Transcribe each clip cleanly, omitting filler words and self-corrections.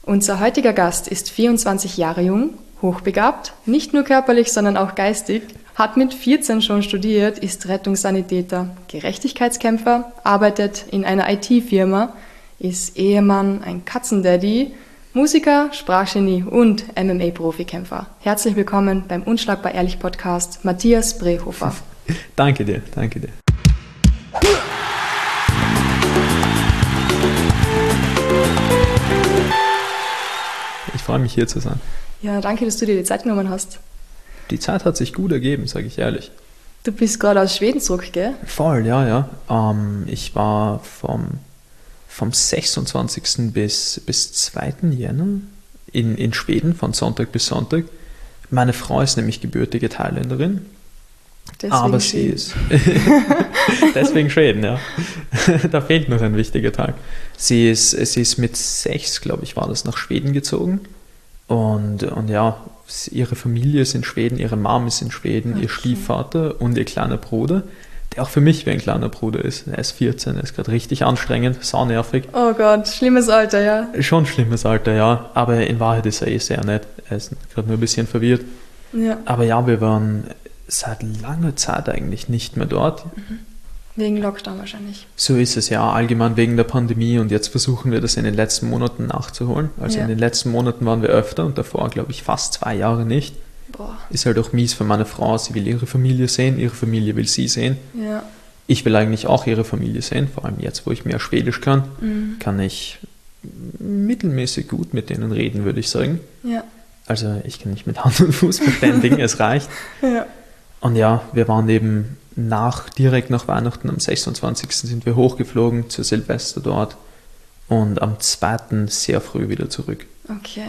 Unser heutiger Gast ist 24 Jahre jung, hochbegabt, nicht nur körperlich, sondern auch geistig, hat mit 14 schon studiert, ist Rettungssanitäter, Gerechtigkeitskämpfer, arbeitet in einer IT-Firma, ist Ehemann, ein Katzendaddy, Musiker, Sprachgenie und MMA-Profikämpfer. Herzlich willkommen beim Unschlagbar Ehrlich Podcast, Matthias Brehofer. Danke dir, danke dir. Ich freue mich, hier zu sein. Ja, danke, dass du dir die Zeit genommen hast. Die Zeit hat sich gut ergeben, sage ich ehrlich. Du bist gerade aus Schweden zurück, gell? Voll, ja. Ich war vom 26. bis 2. Jänner in Schweden, von Sonntag bis Sonntag. Meine Frau ist nämlich gebürtige Thailänderin. Deswegen aber Schweden. Sie ist... Deswegen Schweden, ja. Da fehlt noch ein wichtiger Tag. Sie ist mit 6, glaube ich, war das, nach Schweden gezogen. Und ja, ihre Familie ist in Schweden, ihre Mom ist in Schweden, okay. Ihr Stiefvater und ihr kleiner Bruder, der auch für mich wie ein kleiner Bruder ist. Er ist 14, er ist gerade richtig anstrengend, saunervig. Oh Gott, schlimmes Alter, ja. Schon schlimmes Alter, ja. Aber in Wahrheit ist er sehr nett. Er ist gerade nur ein bisschen verwirrt. Ja. Aber ja, wir waren seit langer Zeit eigentlich nicht mehr dort. Wegen Lockdown wahrscheinlich. So ist es ja, allgemein wegen der Pandemie, und jetzt versuchen wir das in den letzten Monaten nachzuholen. Also in den letzten Monaten waren wir öfter und davor, glaube ich, fast 2 Jahre nicht. Boah. Ist halt auch mies für meine Frau, sie will ihre Familie sehen, ihre Familie will sie sehen. Ja. Ich will eigentlich auch ihre Familie sehen, vor allem jetzt, wo ich mehr Schwedisch kann, kann ich mittelmäßig gut mit denen reden, würde ich sagen. Ja. Also ich kann nicht mit Hand und Fuß verständigen, es reicht. Ja. Und ja, wir waren eben direkt nach Weihnachten, am 26. sind wir hochgeflogen zur Silvester dort und am 2. sehr früh wieder zurück. Okay.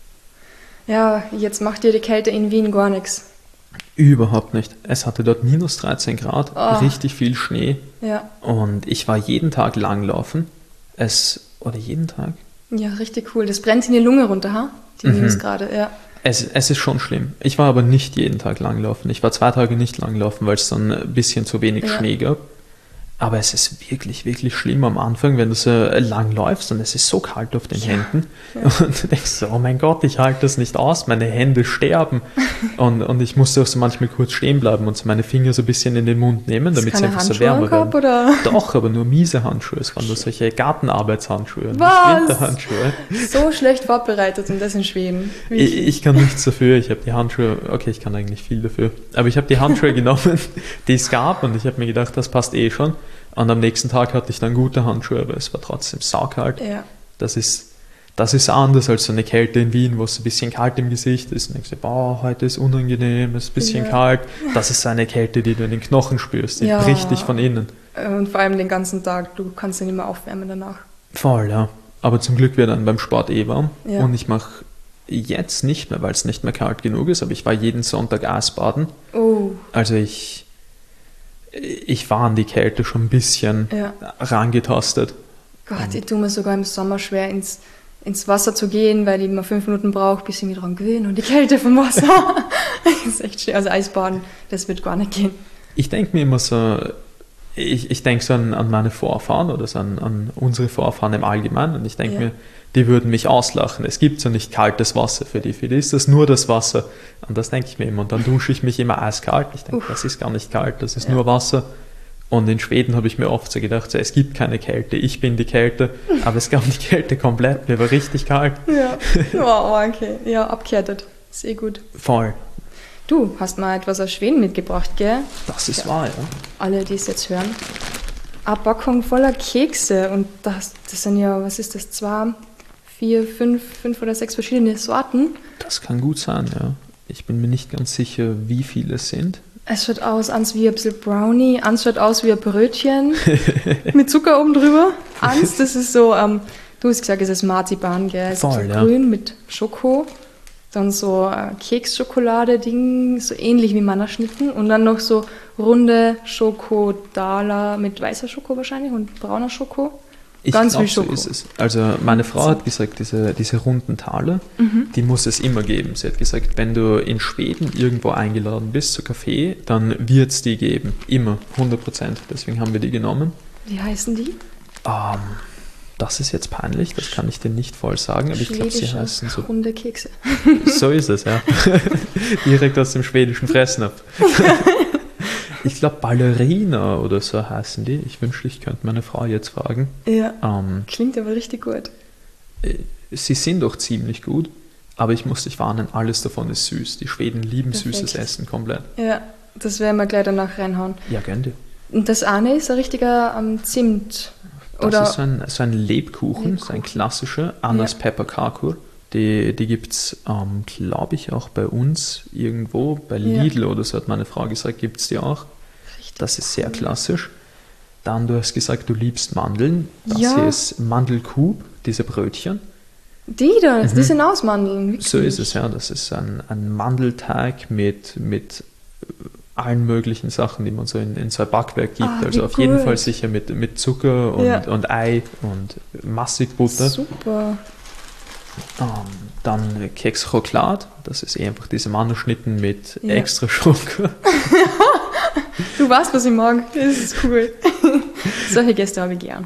Ja, jetzt macht dir die Kälte in Wien gar nichts. Überhaupt nicht. Es hatte dort minus 13 Grad, richtig viel Schnee. Ja. Und ich war jeden Tag langlaufen. Jeden Tag? Ja, richtig cool. Das brennt in die Lunge runter, ha? Die Minusgrade, ja. Es ist schon schlimm. Ich war aber nicht jeden Tag langlaufen. Ich war 2 Tage nicht langlaufen, weil es dann ein bisschen zu wenig Schnee gab. Aber es ist wirklich, wirklich schlimm am Anfang, wenn du so lang läufst und es ist so kalt auf den Händen. Ja. Und du denkst so, oh mein Gott, ich halte das nicht aus, meine Hände sterben. und ich musste auch so manchmal kurz stehen bleiben und so meine Finger so ein bisschen in den Mund nehmen, damit es einfach so wärmer wird. Oder? Doch, aber nur miese Handschuhe. Es waren nur solche Gartenarbeitshandschuhe, nicht Winterhandschuhe. So schlecht vorbereitet und das in Schweden. Ich kann nichts dafür. Ich habe die Handschuhe, okay, ich kann eigentlich viel dafür, aber ich habe die Handschuhe genommen, die es gab, und ich habe mir gedacht, das passt eh schon. Und am nächsten Tag hatte ich dann gute Handschuhe, aber es war trotzdem saukalt. Ja. Das ist anders als so eine Kälte in Wien, wo es ein bisschen kalt im Gesicht ist. Und denkst du, boah, heute ist unangenehm, es ist ein bisschen kalt. Das ist so eine Kälte, die du in den Knochen spürst, die bricht dich von innen. Und vor allem den ganzen Tag, du kannst dich nicht mehr aufwärmen danach. Voll, ja. Aber zum Glück wird dann beim Sport warm. Ja. Und ich mache jetzt nicht mehr, weil es nicht mehr kalt genug ist, aber ich war jeden Sonntag Eisbaden. Oh. Also ich war an die Kälte schon ein bisschen rangetastet. Gott, ich tue mir sogar im Sommer schwer, ins Wasser zu gehen, weil ich immer 5 Minuten brauche, bis ich mich daran gewöhne und die Kälte vom Wasser. Das ist echt schön. Also Eisbaden, das wird gar nicht gehen. Ich denke mir immer so, ich denke so an meine Vorfahren oder so an unsere Vorfahren im Allgemeinen, und ich denke mir, die würden mich auslachen. Es gibt so nicht kaltes Wasser für die ist das nur das Wasser. Und das denke ich mir immer. Und dann dusche ich mich immer eiskalt. Ich denke, das ist gar nicht kalt, das ist nur Wasser. Und in Schweden habe ich mir oft so gedacht, es gibt keine Kälte, ich bin die Kälte. Aber es gab die Kälte komplett, mir war richtig kalt. Ja, oh, okay. Ja, abgehärtet. Ist eh gut. Voll. Du hast mal etwas aus Schweden mitgebracht, gell? Das ist wahr, ja. Alle, die es jetzt hören. Eine Packung voller Kekse. Und das sind ja, was ist das, 2, 4, 5 oder 6 verschiedene Sorten. Das kann gut sein, ja. Ich bin mir nicht ganz sicher, wie viele es sind. Es schaut aus wie ein bisschen Brownie, eins schaut aus wie ein Brötchen mit Zucker oben drüber. Eins, das ist so, du hast gesagt, es ist Marzipan, gell? Es ist so grün mit Schoko. Dann so Keksschokolade-Ding, so ähnlich wie Mannerschnitten. Und dann noch so runde Schokodala mit weißer Schoko wahrscheinlich und brauner Schoko. Ich glaube, so ist es. Also meine Frau hat gesagt, diese runden Taler, die muss es immer geben. Sie hat gesagt, wenn du in Schweden irgendwo eingeladen bist zu Kaffee, dann wird es die geben. Immer, 100%. Deswegen haben wir die genommen. Wie heißen die? Das ist jetzt peinlich, das kann ich dir nicht voll sagen, aber ich glaube, sie heißen so. Runde Kekse. So ist es, ja. Direkt aus dem schwedischen Fressnapf. Ich glaube, Ballerina oder so heißen die. Ich wünschte, ich könnte meine Frau jetzt fragen. Ja, klingt aber richtig gut. Sie sind doch ziemlich gut, aber ich muss dich warnen, alles davon ist süß. Die Schweden lieben süßes Essen komplett. Ja, das werden wir gleich danach reinhauen. Ja, gönn dir. Und das eine ist ein richtiger Zimt. Das ist so ein Lebkuchen, so ein klassischer Annas Pepper Kakur. Die gibt es, glaube ich, auch bei uns irgendwo, bei Lidl oder so, hat meine Frau gesagt, gibt es die auch. Richtig, das ist sehr klassisch. Dann, du hast gesagt, du liebst Mandeln. Das hier ist Mandelkub, diese Brötchen. Die sind aus Mandeln. Wirklich. So ist es, ja. Das ist ein Mandelteig mit allen möglichen Sachen, die man so in so ein Backwerk gibt. Also auf jeden Fall sicher mit Zucker und Ei und massig Butter. Super. Dann Keks Chocolade, das ist einfach diese Mandelschnitten mit extra Schoko. Du weißt, was ich mag, das ist cool. Solche Gäste habe ich gern.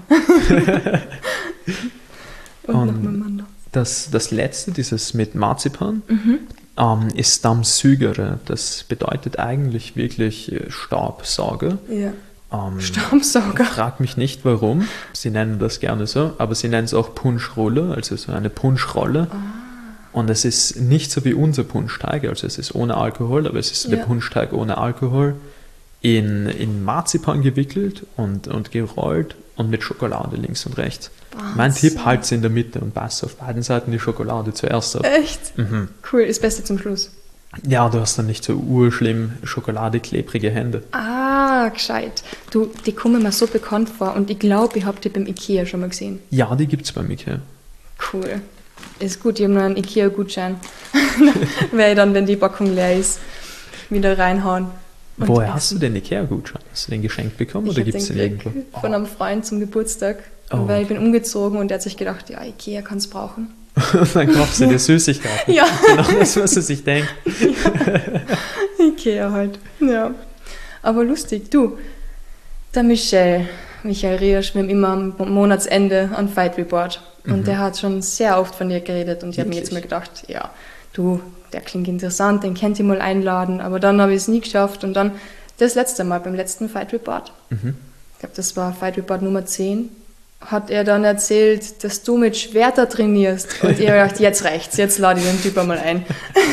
Und noch mal Mandel. Das letzte, dieses mit Marzipan, ist Stammsugere. Das bedeutet eigentlich wirklich Staubsauger. Ja. Staubsauger. Frag mich nicht warum, sie nennen das gerne so, aber sie nennen es auch Punschrolle, also so eine Punschrolle. Und es ist nicht so wie unser Punschteig, also es ist ohne Alkohol, aber es ist der Punschteig ohne Alkohol, in Marzipan gewickelt und gerollt und mit Schokolade links und rechts. Wahnsinn. Mein Tipp, halt sie in der Mitte und beiß auf beiden Seiten die Schokolade zuerst ab. Echt? Mhm. Cool, das Beste zum Schluss. Ja, du hast dann nicht so urschlimm schokoladeklebrige Hände. Ah, gescheit. Du, die kommen mir so bekannt vor und ich glaube, ich habe die beim Ikea schon mal gesehen. Ja, die gibt es beim Ikea. Cool. Ist gut, ich habe noch einen Ikea-Gutschein. Werde ich dann, wenn die Packung leer ist, wieder reinhauen. Woher hast du den Ikea-Gutschein? Hast du den geschenkt bekommen oder gibt es den irgendwo? Von einem Freund zum Geburtstag. Weil ich bin umgezogen und der hat sich gedacht, ja, Ikea kann es brauchen. Dann kaufst du dir Süßigkeiten. Ja. Genau das, was er sich denkt. Ja. Ikea halt. Ja. Aber lustig. Du, der Michael Riesch, wir haben immer am Monatsende ein Fight Report. Und der hat schon sehr oft von dir geredet. Und ich habe mir jetzt mal gedacht, ja, du, der klingt interessant, den könnt ihr mal einladen. Aber dann habe ich es nie geschafft. Und dann das letzte Mal, beim letzten Fight Report, ich glaube, das war Fight Report Nummer 10, hat er dann erzählt, dass du mit Schwerter trainierst. Und ich habe gedacht, jetzt reicht's, jetzt lade ich den Typ einmal ein.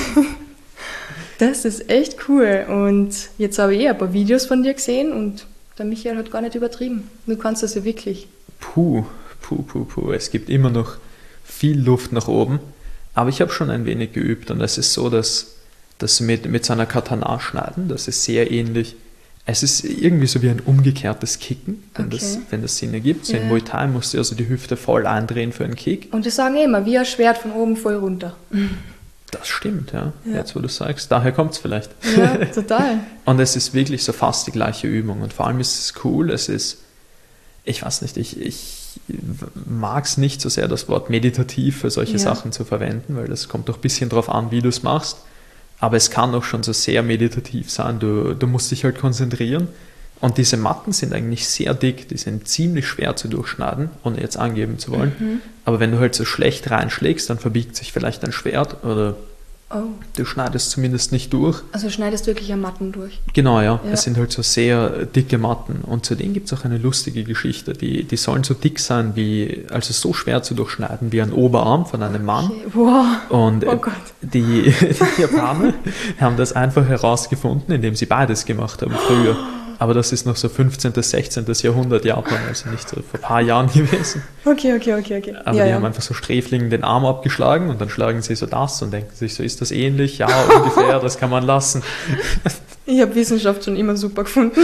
Das ist echt cool. Und jetzt habe ich ein paar Videos von dir gesehen und der Michael hat gar nicht übertrieben. Du kannst das ja wirklich. Puh. Es gibt immer noch viel Luft nach oben. Aber ich habe schon ein wenig geübt. Und es ist so, dass mit so einer Katana schneiden, das ist sehr ähnlich. Es ist irgendwie so wie ein umgekehrtes Kicken, wenn das Sinn ergibt. So in Muay Thai musst du also die Hüfte voll eindrehen für einen Kick. Und die sagen immer, wie ein Schwert von oben voll runter. Das stimmt, ja. Jetzt, wo du sagst. Daher kommt es vielleicht. Ja, total. Und es ist wirklich so fast die gleiche Übung. Und vor allem ist es cool, ich weiß nicht, ich mag es nicht so sehr, das Wort meditativ für solche Sachen zu verwenden, weil das kommt doch ein bisschen drauf an, wie du es machst. Aber es kann auch schon so sehr meditativ sein. Du musst dich halt konzentrieren. Und diese Matten sind eigentlich sehr dick. Die sind ziemlich schwer zu durchschneiden, ohne jetzt angeben zu wollen. Aber wenn du halt so schlecht reinschlägst, dann verbiegt sich vielleicht ein Schwert oder du schneidest zumindest nicht durch. Also schneidest wirklich an Matten durch? Genau, ja. Es sind halt so sehr dicke Matten. Und zu denen gibt es auch eine lustige Geschichte. Die sollen so dick sein, also so schwer zu durchschneiden wie ein Oberarm von einem Mann. Okay. Wow. Und die Japaner haben das einfach herausgefunden, indem sie beides gemacht haben früher. Aber das ist noch so 15. bis 16. Jahrhundert Japan, also nicht so vor ein paar Jahren gewesen. Okay. Aber die haben einfach so Sträflingen den Arm abgeschlagen und dann schlagen sie so das und denken sich so, ist das ähnlich? Ja, ungefähr, das kann man lassen. Ich habe Wissenschaft schon immer super gefunden.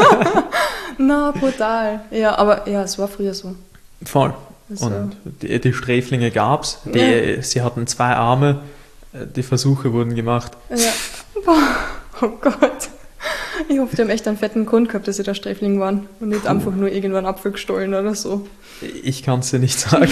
Na, brutal. Ja, aber ja, es war früher so. Voll. Also. Und die Sträflinge gab es. Sie hatten 2 Arme, die Versuche wurden gemacht. Ja. Boah, oh Gott. Ich hoffe, die haben echt einen fetten Grund gehabt, dass sie da Sträfling waren und nicht einfach nur irgendwann Apfel gestohlen oder so. Ich kann es dir nicht sagen.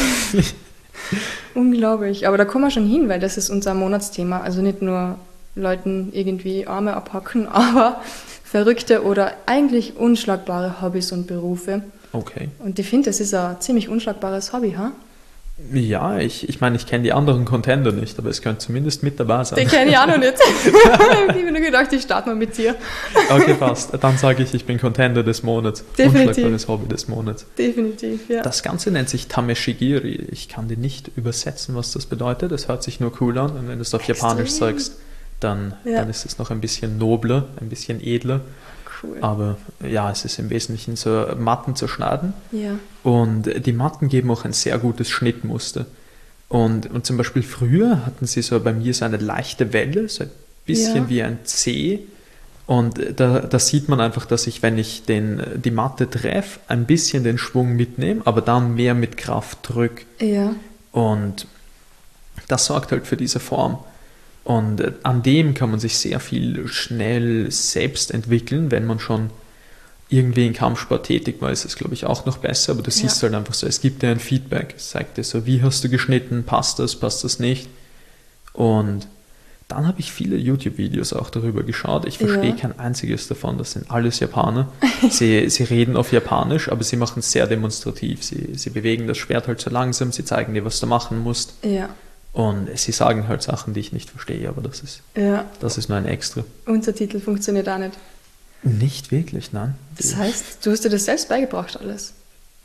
Unglaublich. Aber da kommen wir schon hin, weil das ist unser Monatsthema. Also nicht nur Leuten irgendwie Arme abhacken, aber verrückte oder eigentlich unschlagbare Hobbys und Berufe. Okay. Und ich finde, das ist ein ziemlich unschlagbares Hobby, ha? Ja, ich meine, ich kenne die anderen Contender nicht, aber es könnte zumindest mit dabei sein. Den kenne ich auch noch nicht. Ich habe mir nur gedacht, ich starte mal mit dir. Okay, passt. Dann sage ich bin Contender des Monats. Definitiv. Unschlagbares Hobby des Monats. Definitiv, ja. Das Ganze nennt sich Tameshigiri. Ich kann dir nicht übersetzen, was das bedeutet. Es hört sich nur cool an. Und wenn du es auf Japanisch sagst, dann ist es noch ein bisschen nobler, ein bisschen edler. Cool. Aber ja, es ist im Wesentlichen so Matten zu schneiden. Ja. Und die Matten geben auch ein sehr gutes Schnittmuster. Und zum Beispiel früher hatten sie so bei mir so eine leichte Welle, so ein bisschen wie ein C. Und da sieht man einfach, dass ich, wenn ich die Matte treffe, ein bisschen den Schwung mitnehme, aber dann mehr mit Kraft drücke. Ja. Und das sorgt halt für diese Form. Und an dem kann man sich sehr viel schnell selbst entwickeln, wenn man schon irgendwie in Kampfsport tätig war, ist es, glaube ich, auch noch besser, aber du siehst halt einfach so, es gibt dir ein Feedback, es zeigt dir so, wie hast du geschnitten, passt das nicht? Und dann habe ich viele YouTube-Videos auch darüber geschaut. Ich verstehe kein einziges davon, das sind alles Japaner. Sie reden auf Japanisch, aber sie machen es sehr demonstrativ. Sie bewegen das Schwert halt so langsam, sie zeigen dir, was du machen musst. Ja. Und sie sagen halt Sachen, die ich nicht verstehe, aber das ist nur ein Extra. Untertitel funktioniert auch nicht. Nicht wirklich, nein. Das heißt, du hast dir das selbst beigebracht alles?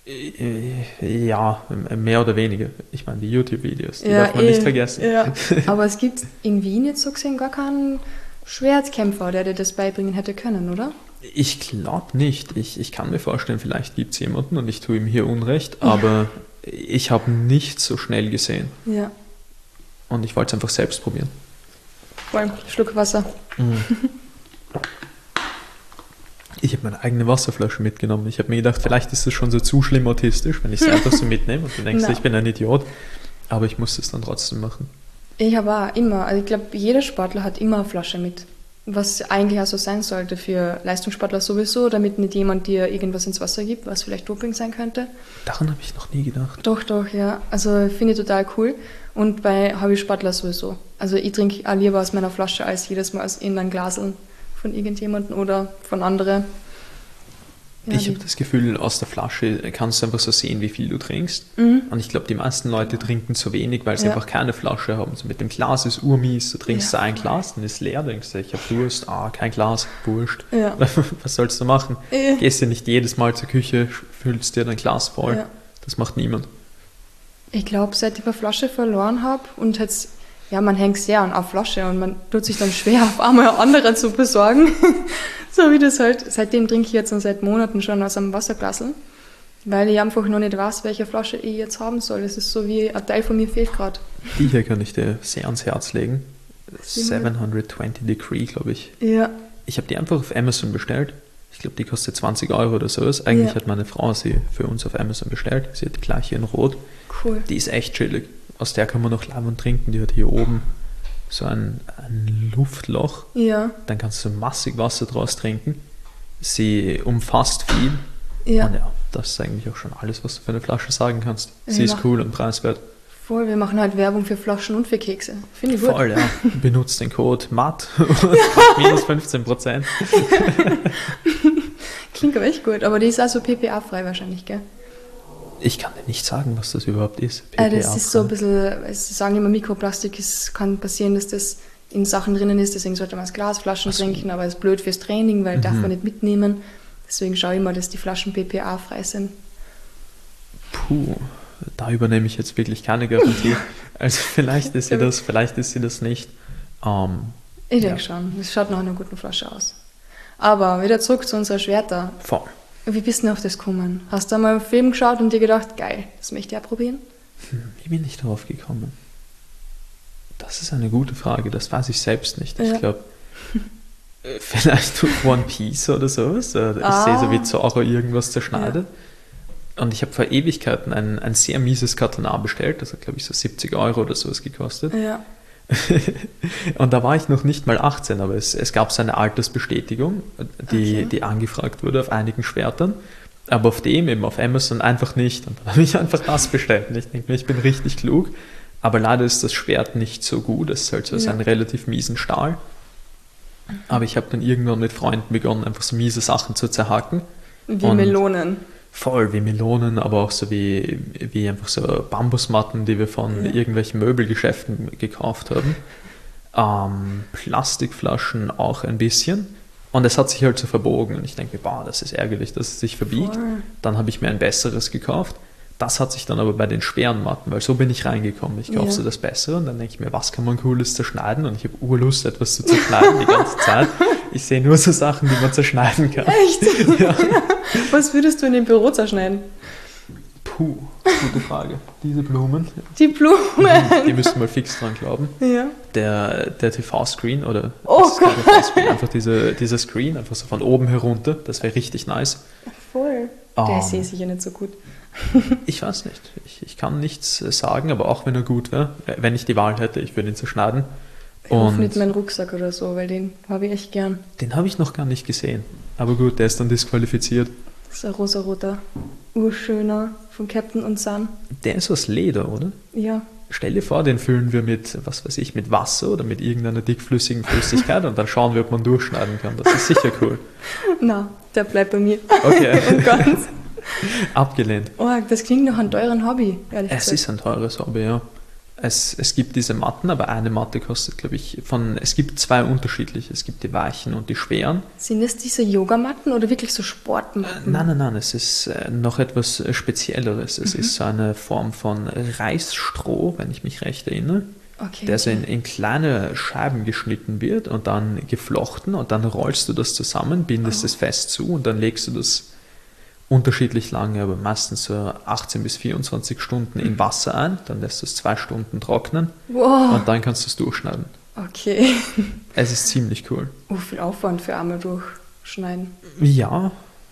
Ja, mehr oder weniger. Ich meine, die YouTube-Videos, die darf man nicht vergessen. Ja. Aber es gibt in Wien jetzt so gesehen gar keinen Schwertkämpfer, der dir das beibringen hätte können, oder? Ich glaube nicht. Ich kann mir vorstellen, vielleicht gibt es jemanden und ich tue ihm hier Unrecht, aber ich habe nichts so schnell gesehen. Ja. Und ich wollte es einfach selbst probieren. Vor allem Schluck Wasser. Ich habe meine eigene Wasserflasche mitgenommen. Ich habe mir gedacht, vielleicht ist es schon so zu schlimm autistisch, wenn ich es einfach so mitnehme und du denkst, ich bin ein Idiot. Aber ich muss es dann trotzdem machen. Ich habe auch immer, also ich glaube, jeder Sportler hat immer eine Flasche mit. Was eigentlich auch so sein sollte für Leistungssportler sowieso, damit nicht jemand dir irgendwas ins Wasser gibt, was vielleicht Doping sein könnte. Daran habe ich noch nie gedacht. Doch, ja. Also finde ich total cool. Und bei Hobbysportler sowieso. Also ich trinke auch lieber aus meiner Flasche als jedes Mal in ein Glasl von irgendjemandem oder von anderen. Ja, ich habe das Gefühl, aus der Flasche kannst du einfach so sehen, wie viel du trinkst. Und ich glaube, die meisten Leute trinken zu wenig, weil sie einfach keine Flasche haben. So mit dem Glas ist urmies, du trinkst so ein Glas, dann ist leer, denkst du, ich habe Durst, kein Glas, wurscht. Ja. Was sollst du machen? Gehst du nicht jedes Mal zur Küche, füllst dir dein Glas voll. Ja. Das macht niemand. Ich glaube, seit ich eine Flasche verloren habe und jetzt, man hängt sehr an eine Flasche und man tut sich dann schwer, auf einmal eine andere zu besorgen. So wie das halt, seitdem trinke ich jetzt seit Monaten schon aus einem Wasserglasl, weil ich einfach noch nicht weiß, welche Flasche ich jetzt haben soll. Das ist so wie ein Teil von mir fehlt gerade. Die hier kann ich dir sehr ans Herz legen. 720 Degree, glaube ich. Ja. Ich habe die einfach auf Amazon bestellt. Ich glaube, die kostet 20 € oder sowas. Eigentlich hat meine Frau sie für uns auf Amazon bestellt. Sie hat die gleiche in Rot. Cool. Die ist echt chillig. Aus der kann man noch leibend trinken. Die hat hier oben so ein Luftloch. Ja. Dann kannst du massig Wasser draus trinken. Sie umfasst viel. Ja. Und das ist eigentlich auch schon alles, was du für eine Flasche sagen kannst. Sie ist cool und preiswert. Voll, wir machen halt Werbung für Flaschen und für Kekse. Finde ich gut. Voll, ja. Benutzt den Code MAT minus 15%. Klingt aber echt gut, aber die ist also PPA-frei wahrscheinlich, gell? Ich kann dir nicht sagen, was das überhaupt ist. PPA das ist so ein bisschen, sie sagen immer Mikroplastik, es kann passieren, dass das in Sachen drinnen ist, deswegen sollte man aus Glasflaschen trinken, aber es ist blöd fürs Training, weil darf man nicht mitnehmen. Deswegen schaue ich mal, dass die Flaschen PPA-frei sind. Puh, da übernehme ich jetzt wirklich keine Garantie. Also vielleicht ist sie das, vielleicht ist sie das nicht. Ich denke schon, es schaut nach einer guten Flasche aus. Aber wieder zurück zu unseren Schwertern. Voll. Wie bist du auf das gekommen? Hast du mal einen Film geschaut und dir gedacht, geil, das möchte ich auch probieren? Wie bin ich darauf gekommen? Das ist eine gute Frage, das weiß ich selbst nicht. Ich glaube, vielleicht durch One Piece oder sowas. Ich sehe so, wie Zoro irgendwas zerschneidet. Ja. Und ich habe vor Ewigkeiten ein sehr mieses Katana bestellt. Das hat, glaube ich, so 70 € oder sowas gekostet. Ja. Und da war ich noch nicht mal 18, aber es gab so eine Altersbestätigung, die angefragt wurde auf einigen Schwertern, aber auf dem eben auf Amazon einfach nicht. Und dann habe ich einfach das bestellt. Und ich denke mir, ich bin richtig klug, aber leider ist das Schwert nicht so gut. Es ist halt so ein relativ miesen Stahl. Aber ich habe dann irgendwann mit Freunden begonnen, einfach so miese Sachen zu zerhacken. Wie Melonen. Voll wie Melonen, aber auch so wie einfach so Bambusmatten, die wir von irgendwelchen Möbelgeschäften gekauft haben. Plastikflaschen auch ein bisschen. Und es hat sich halt so verbogen. Und ich denke mir, boah, das ist ärgerlich, dass es sich verbiegt. Voll. Dann habe ich mir ein besseres gekauft. Das hat sich dann aber bei den schweren Matten, weil so bin ich reingekommen. Ich kaufe so das Bessere und dann denke ich mir, was kann man Cooles zerschneiden? Und ich habe Urlust, etwas zu zerschneiden die ganze Zeit. Ich sehe nur so Sachen, die man zerschneiden kann. Echt? Ja. Was würdest du in dem Büro zerschneiden? Puh, gute Frage. Diese Blumen, Die Blumen. die müssen mal fix dran glauben. Ja. Der TV-Screen oder Oh das ist kein TV-Screen, einfach dieser Screen, einfach so von oben herunter, das wäre richtig nice. Voll. Der sehe ich sicher nicht so gut. Ich weiß nicht, ich kann nichts sagen, aber auch wenn er gut wäre, wenn ich die Wahl hätte, ich würde ihn zerschneiden. Ich hoffe Und nicht meinen Rucksack oder so, weil den habe ich echt gern. den habe ich noch gar nicht gesehen. Aber gut, der ist dann disqualifiziert. Das ist ein rosa-roter, urschöner von Captain und Sun. Der ist aus Leder, oder? Ja. Stell dir vor, den füllen wir mit, was weiß ich, mit Wasser oder mit irgendeiner dickflüssigen Flüssigkeit und dann schauen wir, ob man durchschneiden kann. Das ist sicher cool. Na, der bleibt bei mir. Okay. Und ganz. Abgelehnt. Oh, das klingt nach einem teuren Hobby, ehrlich Es gesagt. ist ein teures Hobby, ja. Es gibt diese Matten, aber eine Matte kostet, glaube ich, es gibt zwei unterschiedliche. Es gibt die weichen und die schweren. Sind das diese Yogamatten oder wirklich so Sportmatten? Nein, es ist noch etwas Spezielleres. Es ist so eine Form von Reisstroh, wenn ich mich recht erinnere, Okay. der so in kleine Scheiben geschnitten wird und dann geflochten und dann rollst du das zusammen, bindest es fest zu und dann legst du das unterschiedlich lange, aber meistens so 18 bis 24 Stunden in Wasser ein, dann lässt du es 2 Stunden trocknen Wow. und dann kannst du es durchschneiden. Okay. Es ist ziemlich cool. Viel Aufwand für Arme durchschneiden. Ja,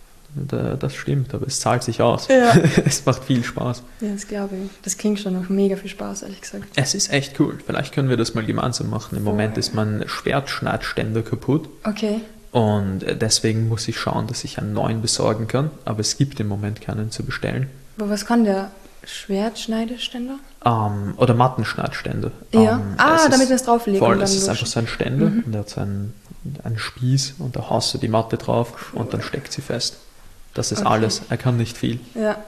das stimmt, aber es zahlt sich aus. Ja. Es macht viel Spaß. Ja, das glaube ich. Das klingt schon nach mega viel Spaß, ehrlich gesagt. Es ist echt cool. Vielleicht können wir das mal gemeinsam machen. Im Moment ist mein Schwertschneidständer kaputt Okay. und deswegen muss ich schauen, dass ich einen neuen besorgen kann. Aber es gibt im Moment keinen zu bestellen. Aber was kann der Schwertschneideständer? Oder Mattenschneidständer. Ja. Es ist damit man es drauflegt. Voll, und dann es ist durch- einfach so ein Ständer und der hat so einen Spieß und da haust du die Matte drauf und dann steckt sie fest. Das ist Okay. alles. Er kann nicht viel. Ja.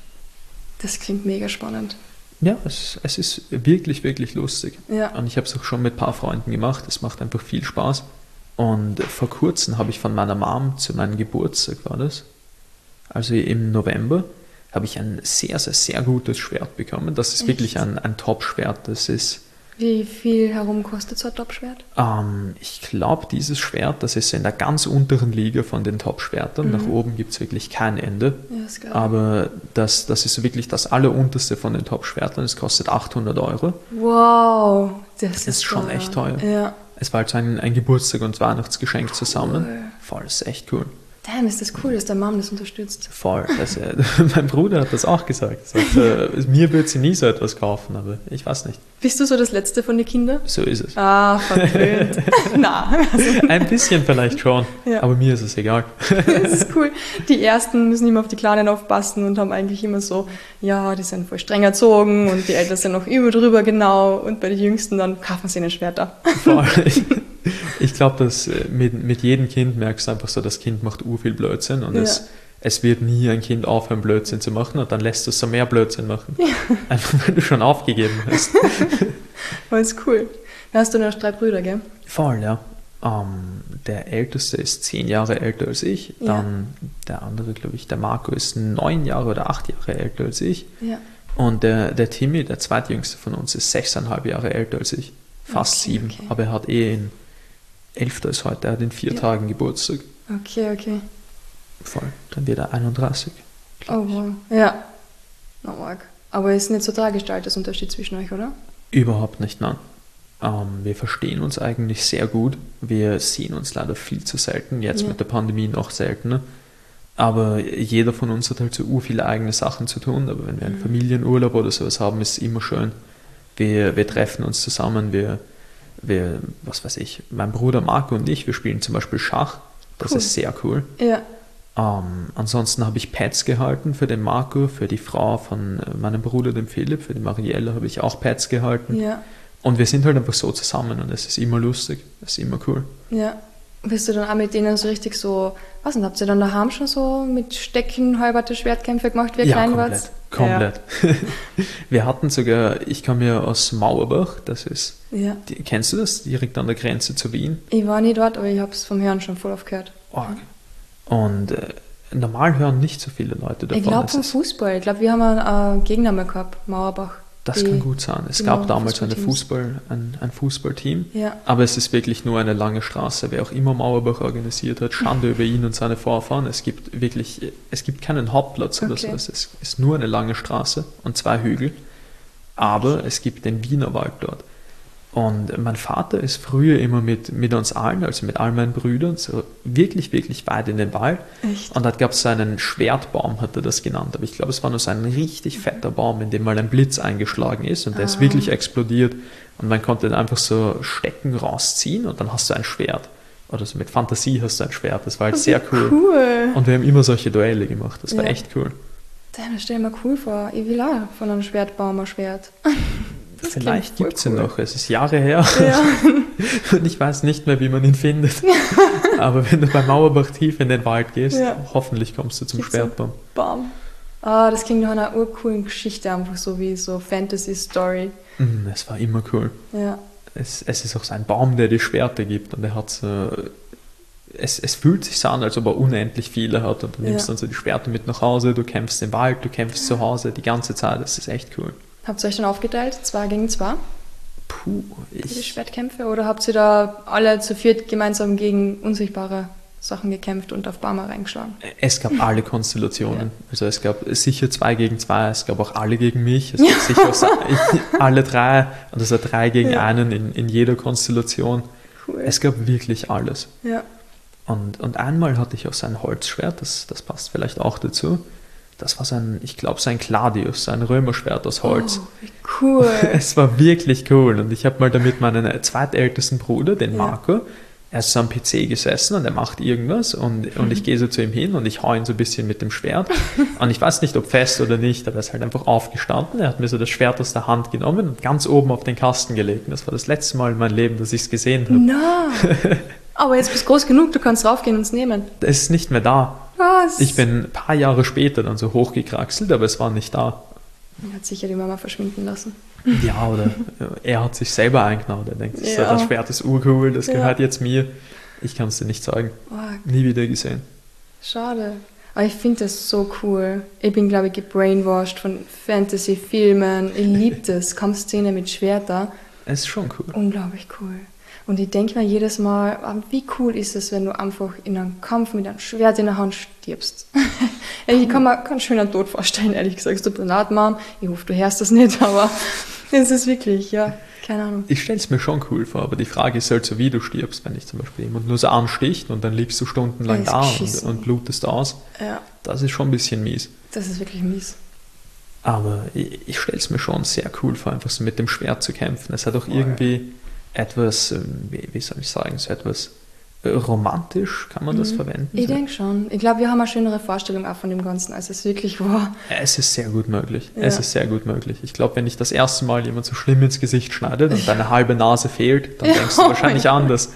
Das klingt mega spannend. Ja, es ist wirklich, wirklich lustig. Ja. Und ich habe es auch schon mit ein paar Freunden gemacht. Es macht einfach viel Spaß. Und vor kurzem habe ich von meiner Mom zu meinem Geburtstag, war das, also im November, habe ich ein sehr, sehr, sehr gutes Schwert bekommen. Das ist Echt? wirklich ein Top-Schwert. Das ist, Wie viel herum kostet so ein Topschwert? ich glaube, dieses Schwert, das ist in der ganz unteren Liga von den Top-Schwertern. Nach oben gibt es wirklich kein Ende. Ja, das glaube Aber das ist so wirklich das allerunterste von den Top-Schwertern. Es kostet 800 Euro. ich. Wow. Das Ist schon echt teuer. Ja. Es war halt so ein Geburtstag und Weihnachtsgeschenk zusammen. Cool. Voll, das ist echt cool. Damn, ist das cool, dass deine Mom das unterstützt. Voll. Mein Bruder hat das auch gesagt. Er sagt, mir wird sie nie so etwas kaufen, aber ich weiß nicht. Bist du so das Letzte von den Kindern? So ist es. Ah, verpönt. Na, also, Ein bisschen vielleicht schon, Ja. aber mir ist es egal. das ist cool. Die Ersten müssen immer auf die Kleinen aufpassen und haben eigentlich immer so, ja, die sind voll streng erzogen und die Eltern sind noch über drüber genau und bei den Jüngsten dann kaufen sie ihnen Schwerter. Voll. Ich glaube, dass mit jedem Kind merkst du einfach so, das Kind macht viel Blödsinn und Ja. es wird nie ein Kind aufhören, Blödsinn zu machen und dann lässt du es so mehr Blödsinn machen. Einfach, weil du schon aufgegeben hast. Aber ist cool. Da hast du noch 3 Brüder, gell? Voll, ja. Der Älteste ist 10 Jahre älter als ich. Ja. Dann der andere, glaube ich, der Marco ist 9 Jahre oder 8 Jahre älter als ich. Ja. Und der Timmy, der zweitjüngste von uns, ist 6,5 Jahre älter als ich. Fast Okay, 7. okay. Aber er hat in 11. ist heute, er hat in 4 Ja. Tagen Geburtstag. Okay. Voll. Dann wird er 31. Oh, wow. Ja. Na, arg. Aber ist nicht so tragisch der Altersunterschied zwischen euch, oder? Überhaupt nicht, nein. Wir verstehen uns eigentlich sehr gut. Wir sehen uns leider viel zu selten, jetzt Ja. mit der Pandemie noch seltener. Aber jeder von uns hat halt so viele eigene Sachen zu tun. Aber wenn wir einen Familienurlaub oder sowas haben, ist es immer schön. Wir treffen uns zusammen, was weiß ich, mein Bruder Marco und ich, wir spielen zum Beispiel Schach. Das Cool. ist sehr cool. Ja. Ansonsten habe ich Pads gehalten für den Marco, für die Frau von meinem Bruder, dem Philipp, für die Marielle habe ich auch Pads gehalten. Ja. Und wir sind halt einfach so zusammen und es ist immer lustig, es ist immer cool. Ja. Bist du dann auch mit denen so richtig so, was denn, habt ihr dann daheim schon so mit Stecken halberte Schwertkämpfe gemacht, wie ihr klein wart? Komplett. Ja. Wir hatten sogar, ich komme ja aus Mauerbach, das ist, kennst du das, direkt an der Grenze zu Wien? Ich war nie dort, aber ich habe es vom Hören schon voll oft gehört. Und normal hören nicht so viele Leute davon. Ich glaube vom Fußball, ich glaube, wir haben einen Gegner mal gehabt, Mauerbach. Das kann gut sein. Es gab damals ein Fußballteam, aber es ist wirklich nur eine lange Straße. Wer auch immer Mauerbach organisiert hat, Schande über ihn und seine Vorfahren. Es gibt keinen Hauptplatz oder so. Es ist nur eine lange Straße und 2 Hügel. Aber es gibt den Wienerwald dort. Und mein Vater ist früher immer mit uns allen, also mit all meinen Brüdern, so wirklich, wirklich weit in den Wald. Echt? Und da gab es so einen Schwertbaum, hat er das genannt. Aber ich glaube, es war nur so ein richtig fetter Baum, in dem mal ein Blitz eingeschlagen ist. Und der ist wirklich explodiert. Und man konnte dann einfach so Stecken rausziehen und dann hast du ein Schwert. Oder so mit Fantasie hast du ein Schwert. Das war halt sehr cool. Und wir haben immer solche Duelle gemacht. Das war echt cool. Das stell dir mal cool vor. Ich will auch von einem Schwertbaum ein Schwert. Das vielleicht gibt es ihn noch. Es ist Jahre her. Ja. Und ich weiß nicht mehr, wie man ihn findet. Aber wenn du bei Mauerbach tief in den Wald gehst, hoffentlich kommst du zum Schwertbaum. Bam. Das klingt nach einer urcoolen Geschichte, einfach so wie so Fantasy-Story. Es war immer cool. Ja. Es ist auch so ein Baum, der die Schwerter gibt. Und er hat so... Es fühlt sich so an, als ob er unendlich viele hat. Und du nimmst dann so die Schwerter mit nach Hause, du kämpfst im Wald, du kämpfst zu Hause die ganze Zeit. Das ist echt cool. Habt ihr euch dann aufgeteilt, 2 gegen 2? Die Schwertkämpfe? Oder habt ihr da alle zu viert gemeinsam gegen unsichtbare Sachen gekämpft und auf Barmer reingeschlagen? Es gab alle Konstellationen. Also es gab sicher 2 gegen 2, es gab auch alle gegen mich. Es gab sicher auch alle 3, also 3 gegen einen in jeder Konstellation. Cool. Es gab wirklich alles. Ja. Und einmal hatte ich auch so ein Holzschwert, das passt vielleicht auch dazu. Das war ich glaube, so ein Gladius, ein Römerschwert aus Holz. Oh, wie cool. Es war wirklich cool. Und ich habe mal damit meinen zweitältesten Bruder, den Marco, er ist so am PC gesessen und er macht irgendwas und ich gehe so zu ihm hin und ich hau ihn so ein bisschen mit dem Schwert. Und ich weiß nicht, ob fest oder nicht, aber er ist halt einfach aufgestanden. Er hat mir so das Schwert aus der Hand genommen und ganz oben auf den Kasten gelegt. Und das war das letzte Mal in meinem Leben, dass ich es gesehen habe. No. Aber jetzt bist du groß genug, du kannst raufgehen und es nehmen. Es ist nicht mehr da. Was? Ich bin ein paar Jahre später dann so hochgekraxelt, aber es war nicht da. Er hat sicher die Mama verschwinden lassen. Ja, oder er hat sich selber eingenommen. Er denkt, das Schwert ist urcool, das gehört jetzt mir. Ich kann es dir nicht sagen. Nie wieder gesehen. Schade. Aber ich finde das so cool. Ich bin, glaube ich, gebrainwashed von Fantasy-Filmen. Ich liebe das. Kampfszene mit Schwerter. Es ist schon cool. Unglaublich cool. Und ich denke mir jedes Mal, wie cool ist es, wenn du einfach in einem Kampf mit einem Schwert in der Hand stirbst. Ich kann mir keinen schönen Tod vorstellen, ehrlich gesagt. Es tut mir leid, Mom. Ich hoffe, du hörst das nicht, aber es ist wirklich, keine Ahnung. Ich stelle es mir schon cool vor, aber die Frage ist halt so, wie du stirbst, wenn dich zum Beispiel jemand nur so ansticht und dann liegst du stundenlang da und blutest aus. Ja. Das ist schon ein bisschen mies. Das ist wirklich mies. Aber ich stelle es mir schon sehr cool vor, einfach so mit dem Schwert zu kämpfen. Es hat auch irgendwie etwas, wie soll ich sagen, so etwas romantisch, kann man das verwenden? Ich denke schon. Ich glaube, wir haben eine schönere Vorstellung auch von dem Ganzen, als es wirklich war. Es ist sehr gut möglich. Ja. Es ist sehr gut möglich. Ich glaube, wenn dich das erste Mal jemand so schlimm ins Gesicht schneidet und deine halbe Nase fehlt, dann denkst du wahrscheinlich anders.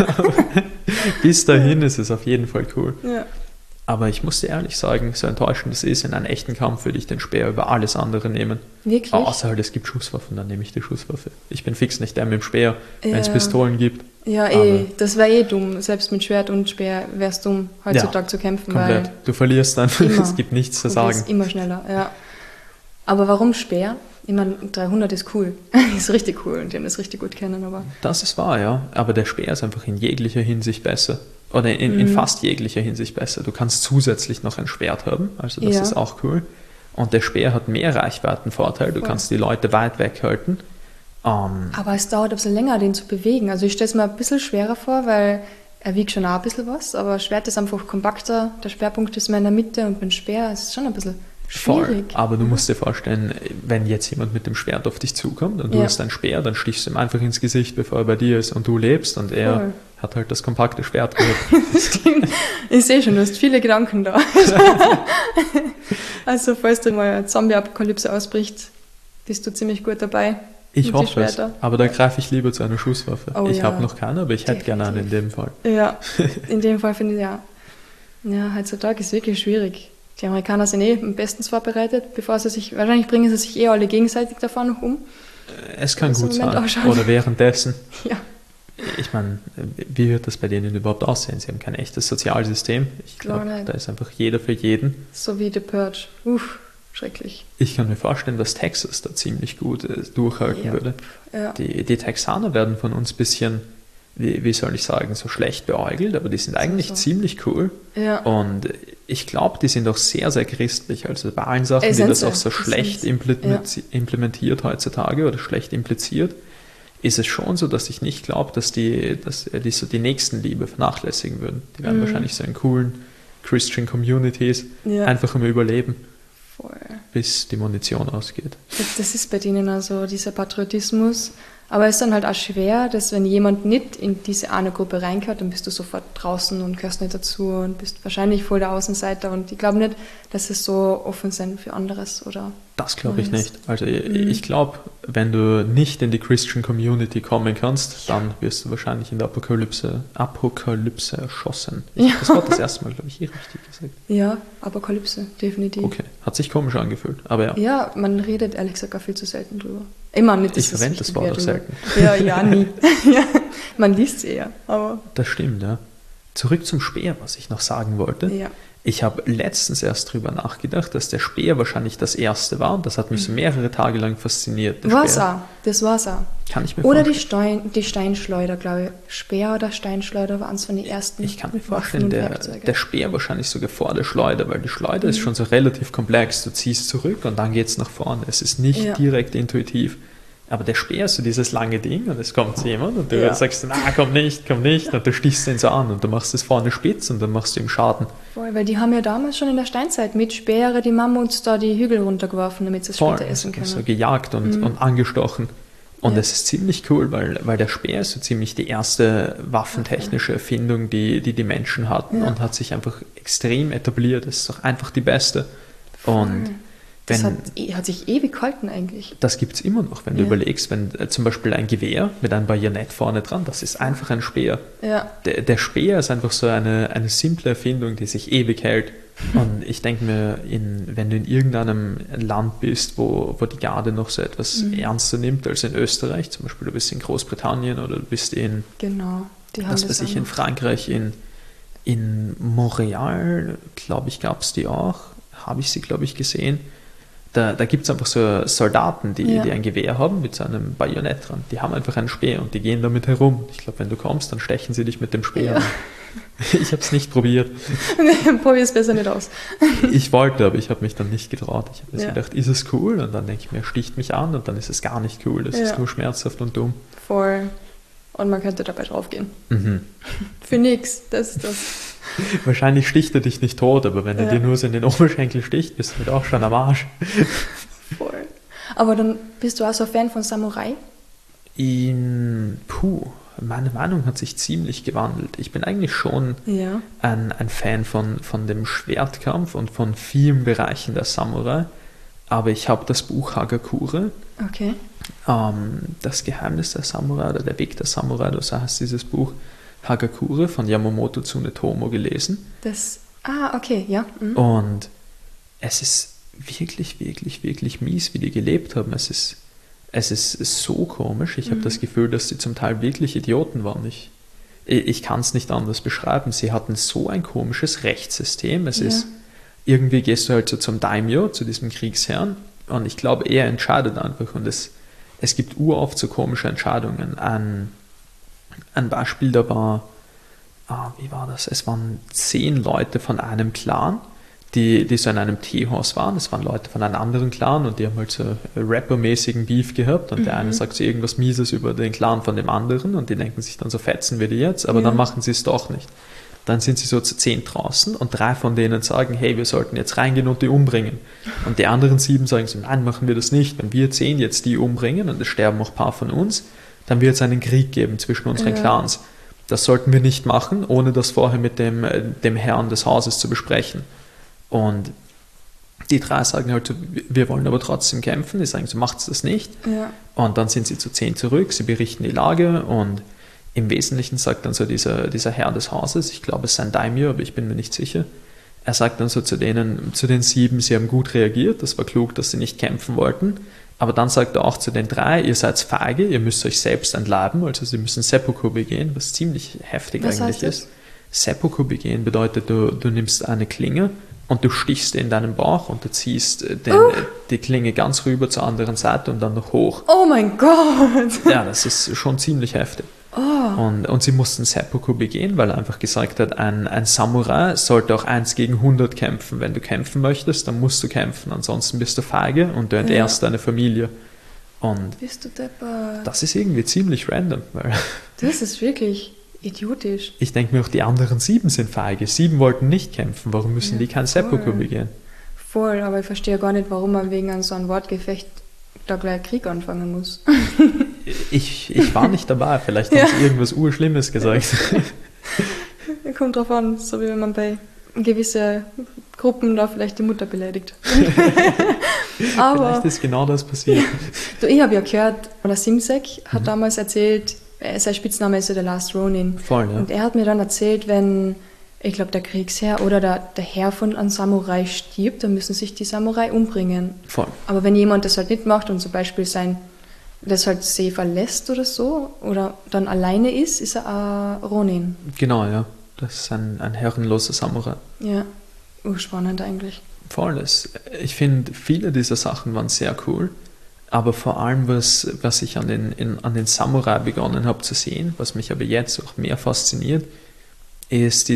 Bis dahin ist es auf jeden Fall cool. Ja. Aber ich muss dir ehrlich sagen, so enttäuschend es ist, in einem echten Kampf würde ich den Speer über alles andere nehmen. Wirklich? Außer halt, es gibt Schusswaffen, dann nehme ich die Schusswaffe. Ich bin fix nicht der mit dem Speer, wenn es Pistolen gibt. Ja, das wäre dumm. Selbst mit Schwert und Speer wäre es dumm, heutzutage zu kämpfen. Komplett. Weil du verlierst dann, es gibt nichts zu sagen. Du immer schneller, ja. Aber warum Speer? Ich meine, 300 ist cool. Ist richtig cool und die haben das richtig gut kennen. Aber das ist wahr, ja. Aber der Speer ist einfach in jeglicher Hinsicht besser. Oder in fast jeglicher Hinsicht besser. Du kannst zusätzlich noch ein Schwert haben, also das ist auch cool. Und der Speer hat mehr Reichweitenvorteil. Du kannst die Leute weit weghalten. Aber es dauert ein bisschen länger, den zu bewegen. Also ich stelle es mir ein bisschen schwerer vor, weil er wiegt schon auch ein bisschen was, aber Schwert ist einfach kompakter, der Schwerpunkt ist mehr in der Mitte und mit dem Speer ist es schon ein bisschen schwierig. Voll. Aber du musst dir vorstellen, wenn jetzt jemand mit dem Schwert auf dich zukommt und du hast einen Speer, dann stichst du ihm einfach ins Gesicht, bevor er bei dir ist und du lebst und er hat halt das kompakte Schwert gehabt. Ich sehe schon, du hast viele Gedanken da. Also falls da mal eine Zombie-Apokalypse ausbricht, bist du ziemlich gut dabei. Ich und hoffe es, Tischwärter. aber da greife ich lieber zu einer Schusswaffe. Oh ich ja. habe noch keine, aber ich hätte gerne eine in dem Fall. Ja, in dem Fall finde ich ja. Ja, heutzutage ist es wirklich schwierig. Die Amerikaner sind bestens vorbereitet, wahrscheinlich bringen sie sich alle gegenseitig davon noch um. Es kann Das gut im Moment sein. auch schon. Oder währenddessen. Ja. Ich meine, wie wird das bei denen überhaupt aussehen? Sie haben kein echtes Sozialsystem. Ich Glaub glaube, nicht. da ist einfach jeder für jeden. So wie The Purge. Schrecklich. Ich kann mir vorstellen, dass Texas da ziemlich gut durchhalten Ja. würde. Ja. Die Texaner werden von uns ein bisschen, wie soll ich sagen, so schlecht beäugelt, aber die sind eigentlich So. ziemlich cool. Ja. Und ich glaube, die sind auch sehr, sehr christlich. Also bei allen Sachen, die Sind das sie. auch so Das schlecht sind implementiert heutzutage oder schlecht impliziert, ist es schon so, dass ich nicht glaube, dass die so die Nächstenliebe vernachlässigen würden. Die werden wahrscheinlich so in coolen Christian Communities Ja. einfach immer überleben, Voll. bis die Munition ausgeht. Das ist bei denen also dieser Patriotismus. Aber es ist dann halt auch schwer, dass wenn jemand nicht in diese eine Gruppe reingehört, dann bist du sofort draußen und gehörst nicht dazu und bist wahrscheinlich voll der Außenseiter. Und ich glaube nicht, dass es so offen sind für anderes oder. Das glaube ich Nice. nicht. Also ich glaube, wenn du nicht in die Christian Community kommen kannst, dann wirst du wahrscheinlich in der Apokalypse erschossen. Ich habe das Wort das erste Mal, glaube ich, richtig gesagt. Ja, Apokalypse, definitiv. Okay, hat sich komisch angefühlt, aber ja. Ja, man redet ehrlich gesagt auch viel zu selten drüber. Immer nicht, dass Ich verwende es das wichtig Wort auch wäre selten. drüber. Ja, nie. Ja, man liest es eher, aber Das stimmt, ja. Zurück zum Speer, was ich noch sagen wollte. ja. Ich habe letztens erst drüber nachgedacht, dass der Speer wahrscheinlich das erste war. Und das hat mich so mehrere Tage lang fasziniert. Der War's Speer. auch, das war's auch. Kann ich mir Oder vorstellen. die Steinschleuder, glaube ich. Speer oder Steinschleuder waren es von den ersten. Ich kann mir Waffen vorstellen, und der Werkzeuge. Speer wahrscheinlich sogar vor der Schleuder, weil die Schleuder ist schon so relativ komplex. Du ziehst zurück und dann geht es nach vorne. Es ist nicht Ja. direkt intuitiv. Aber der Speer ist so dieses lange Ding und es kommt jemand und du Ja. sagst dann, komm nicht. Und du stichst den so an und du machst es vorne spitz und dann machst du ihm Schaden. Voll, weil die haben ja damals schon in der Steinzeit mit Speere die Mammuts da die Hügel runtergeworfen, damit sie es Voll, später essen können. so gejagt und angestochen. Und Ja. es ist ziemlich cool, weil der Speer ist so ziemlich die erste waffentechnische Erfindung, die Menschen hatten und hat sich einfach extrem etabliert. Es ist doch einfach die beste. Und Das wenn, hat sich ewig gehalten eigentlich. das gibt es immer noch, wenn du Ja. überlegst, wenn zum Beispiel ein Gewehr mit einem Bajonett vorne dran, das ist einfach ein Speer. Ja, Der Speer ist einfach so eine simple Erfindung, die sich ewig hält. Und ich denke mir, wenn du in irgendeinem Land bist, wo die Garde noch so etwas ernster nimmt als in Österreich, zum Beispiel du bist in Großbritannien oder du bist in, genau. Die haben was weiß ich, auch in noch. Frankreich, in Montreal, glaube ich, gab es die auch, habe ich sie, glaube ich, gesehen. Da gibt es einfach so Soldaten, die ein Gewehr haben mit so einem Bajonett dran. Die haben einfach einen Speer und die gehen damit herum. Ich glaube, wenn du kommst, dann stechen sie dich mit dem Speer Ja. an. Ich habe es nicht probiert. Probier es besser nicht aus. Ich wollte, aber ich habe mich dann nicht getraut. Ich habe mir Ja. gedacht, ist es cool? Und dann denke ich mir, sticht mich an und dann ist es gar nicht cool. Das Ja. ist nur schmerzhaft und dumm. Voll. Und man könnte dabei draufgehen. Mhm. Für nix. Das ist das. Wahrscheinlich sticht er dich nicht tot, aber wenn er Ja. dir nur so in den Oberschenkel sticht, bist du halt auch schon am Arsch. Voll. Aber dann bist du auch so ein Fan von Samurai? Meine Meinung hat sich ziemlich gewandelt. Ich bin eigentlich schon Ja. ein Fan von dem Schwertkampf und von vielen Bereichen der Samurai. Aber ich habe das Buch Hagakure, Okay. Das Geheimnis der Samurai oder der Weg der Samurai, so heißt dieses Buch, Hagakure von Yamamoto Tsunetomo gelesen. Okay, ja. Mhm. Und es ist wirklich, wirklich, wirklich mies, wie die gelebt haben. Es ist so komisch. Ich habe das Gefühl, dass sie zum Teil wirklich Idioten waren. Ich kann es nicht anders beschreiben. Sie hatten so ein komisches Rechtssystem. Es ist, irgendwie gehst du halt so zum Daimyo, zu diesem Kriegsherrn, und ich glaube, er entscheidet einfach. Und es gibt uroft so komische Entscheidungen. Ein Beispiel, da war, wie war das? Es waren 10 Leute von einem Clan, die so in einem Teehaus waren. Es waren Leute von einem anderen Clan und die haben halt so rappermäßigen Beef gehabt und der eine sagt so irgendwas Mieses über den Clan von dem anderen und die denken sich dann so, fetzen wir die jetzt, aber dann machen sie es doch nicht. Dann sind sie so zu 10 draußen und 3 von denen sagen, hey, wir sollten jetzt reingehen und die umbringen. Und die anderen 7 sagen so, nein, machen wir das nicht. Wenn wir 10 jetzt die umbringen und es sterben auch ein paar von uns, dann wird es einen Krieg geben zwischen unseren Clans. Das sollten wir nicht machen, ohne das vorher mit dem Herrn des Hauses zu besprechen. Und Die 3 sagen halt so, wir wollen aber trotzdem kämpfen. Die sagen so, macht's das nicht. Ja. Und dann sind sie zu 10 zurück, sie berichten die Lage und im Wesentlichen sagt dann so dieser Herr des Hauses, ich glaube es ist ein Daimyo, aber ich bin mir nicht sicher, er sagt dann so zu den 7, sie haben gut reagiert, das war klug, dass sie nicht kämpfen wollten, aber dann sagt er auch zu den 3, ihr seid feige, ihr müsst euch selbst entleiben, also sie müssen Seppuku begehen, was ziemlich heftig Was eigentlich heißt das? ist. Seppuku begehen bedeutet, du nimmst eine Klinge und du stichst in deinen Bauch und du ziehst die Klinge ganz rüber zur anderen Seite und dann noch hoch. Oh mein Gott! Ja, das ist schon ziemlich heftig. Oh. Und sie mussten Seppuku begehen, weil er einfach gesagt hat, ein Samurai sollte auch 1 gegen 100 kämpfen. Wenn du kämpfen möchtest, dann musst du kämpfen, ansonsten bist du feige und du entehrst deine Familie. Und Bist du deppert? das ist irgendwie ziemlich random, weil Das ist wirklich idiotisch. ich denke mir auch, die anderen 7 sind feige. 7 wollten nicht kämpfen, warum müssen die kein Seppuku begehen? Voll, aber ich verstehe gar nicht, warum man wegen so einem Wortgefecht da gleich Krieg anfangen muss. Ich war nicht dabei, vielleicht haben sie irgendwas Urschlimmes gesagt. Kommt drauf an, so wie wenn man bei gewissen Gruppen da vielleicht die Mutter beleidigt. Aber Vielleicht ist genau das passiert. du, ich habe ja gehört, oder Simsek hat damals erzählt, sein Spitzname ist ja der Last Ronin. Voll, ja. Und er hat mir dann erzählt, wenn, ich glaube, der Kriegsherr oder der Herr von einem Samurai stirbt, dann müssen sich die Samurai umbringen. Voll. Aber wenn jemand das halt nicht macht und zum Beispiel das halt See verlässt oder so, oder dann alleine ist er ein Ronin. Genau, ja. Das ist ein herrenloser Samurai. Ja, spannend eigentlich. Voll. Ich finde, viele dieser Sachen waren sehr cool, aber vor allem, was ich an den Samurai begonnen habe zu sehen, was mich aber jetzt auch mehr fasziniert, ist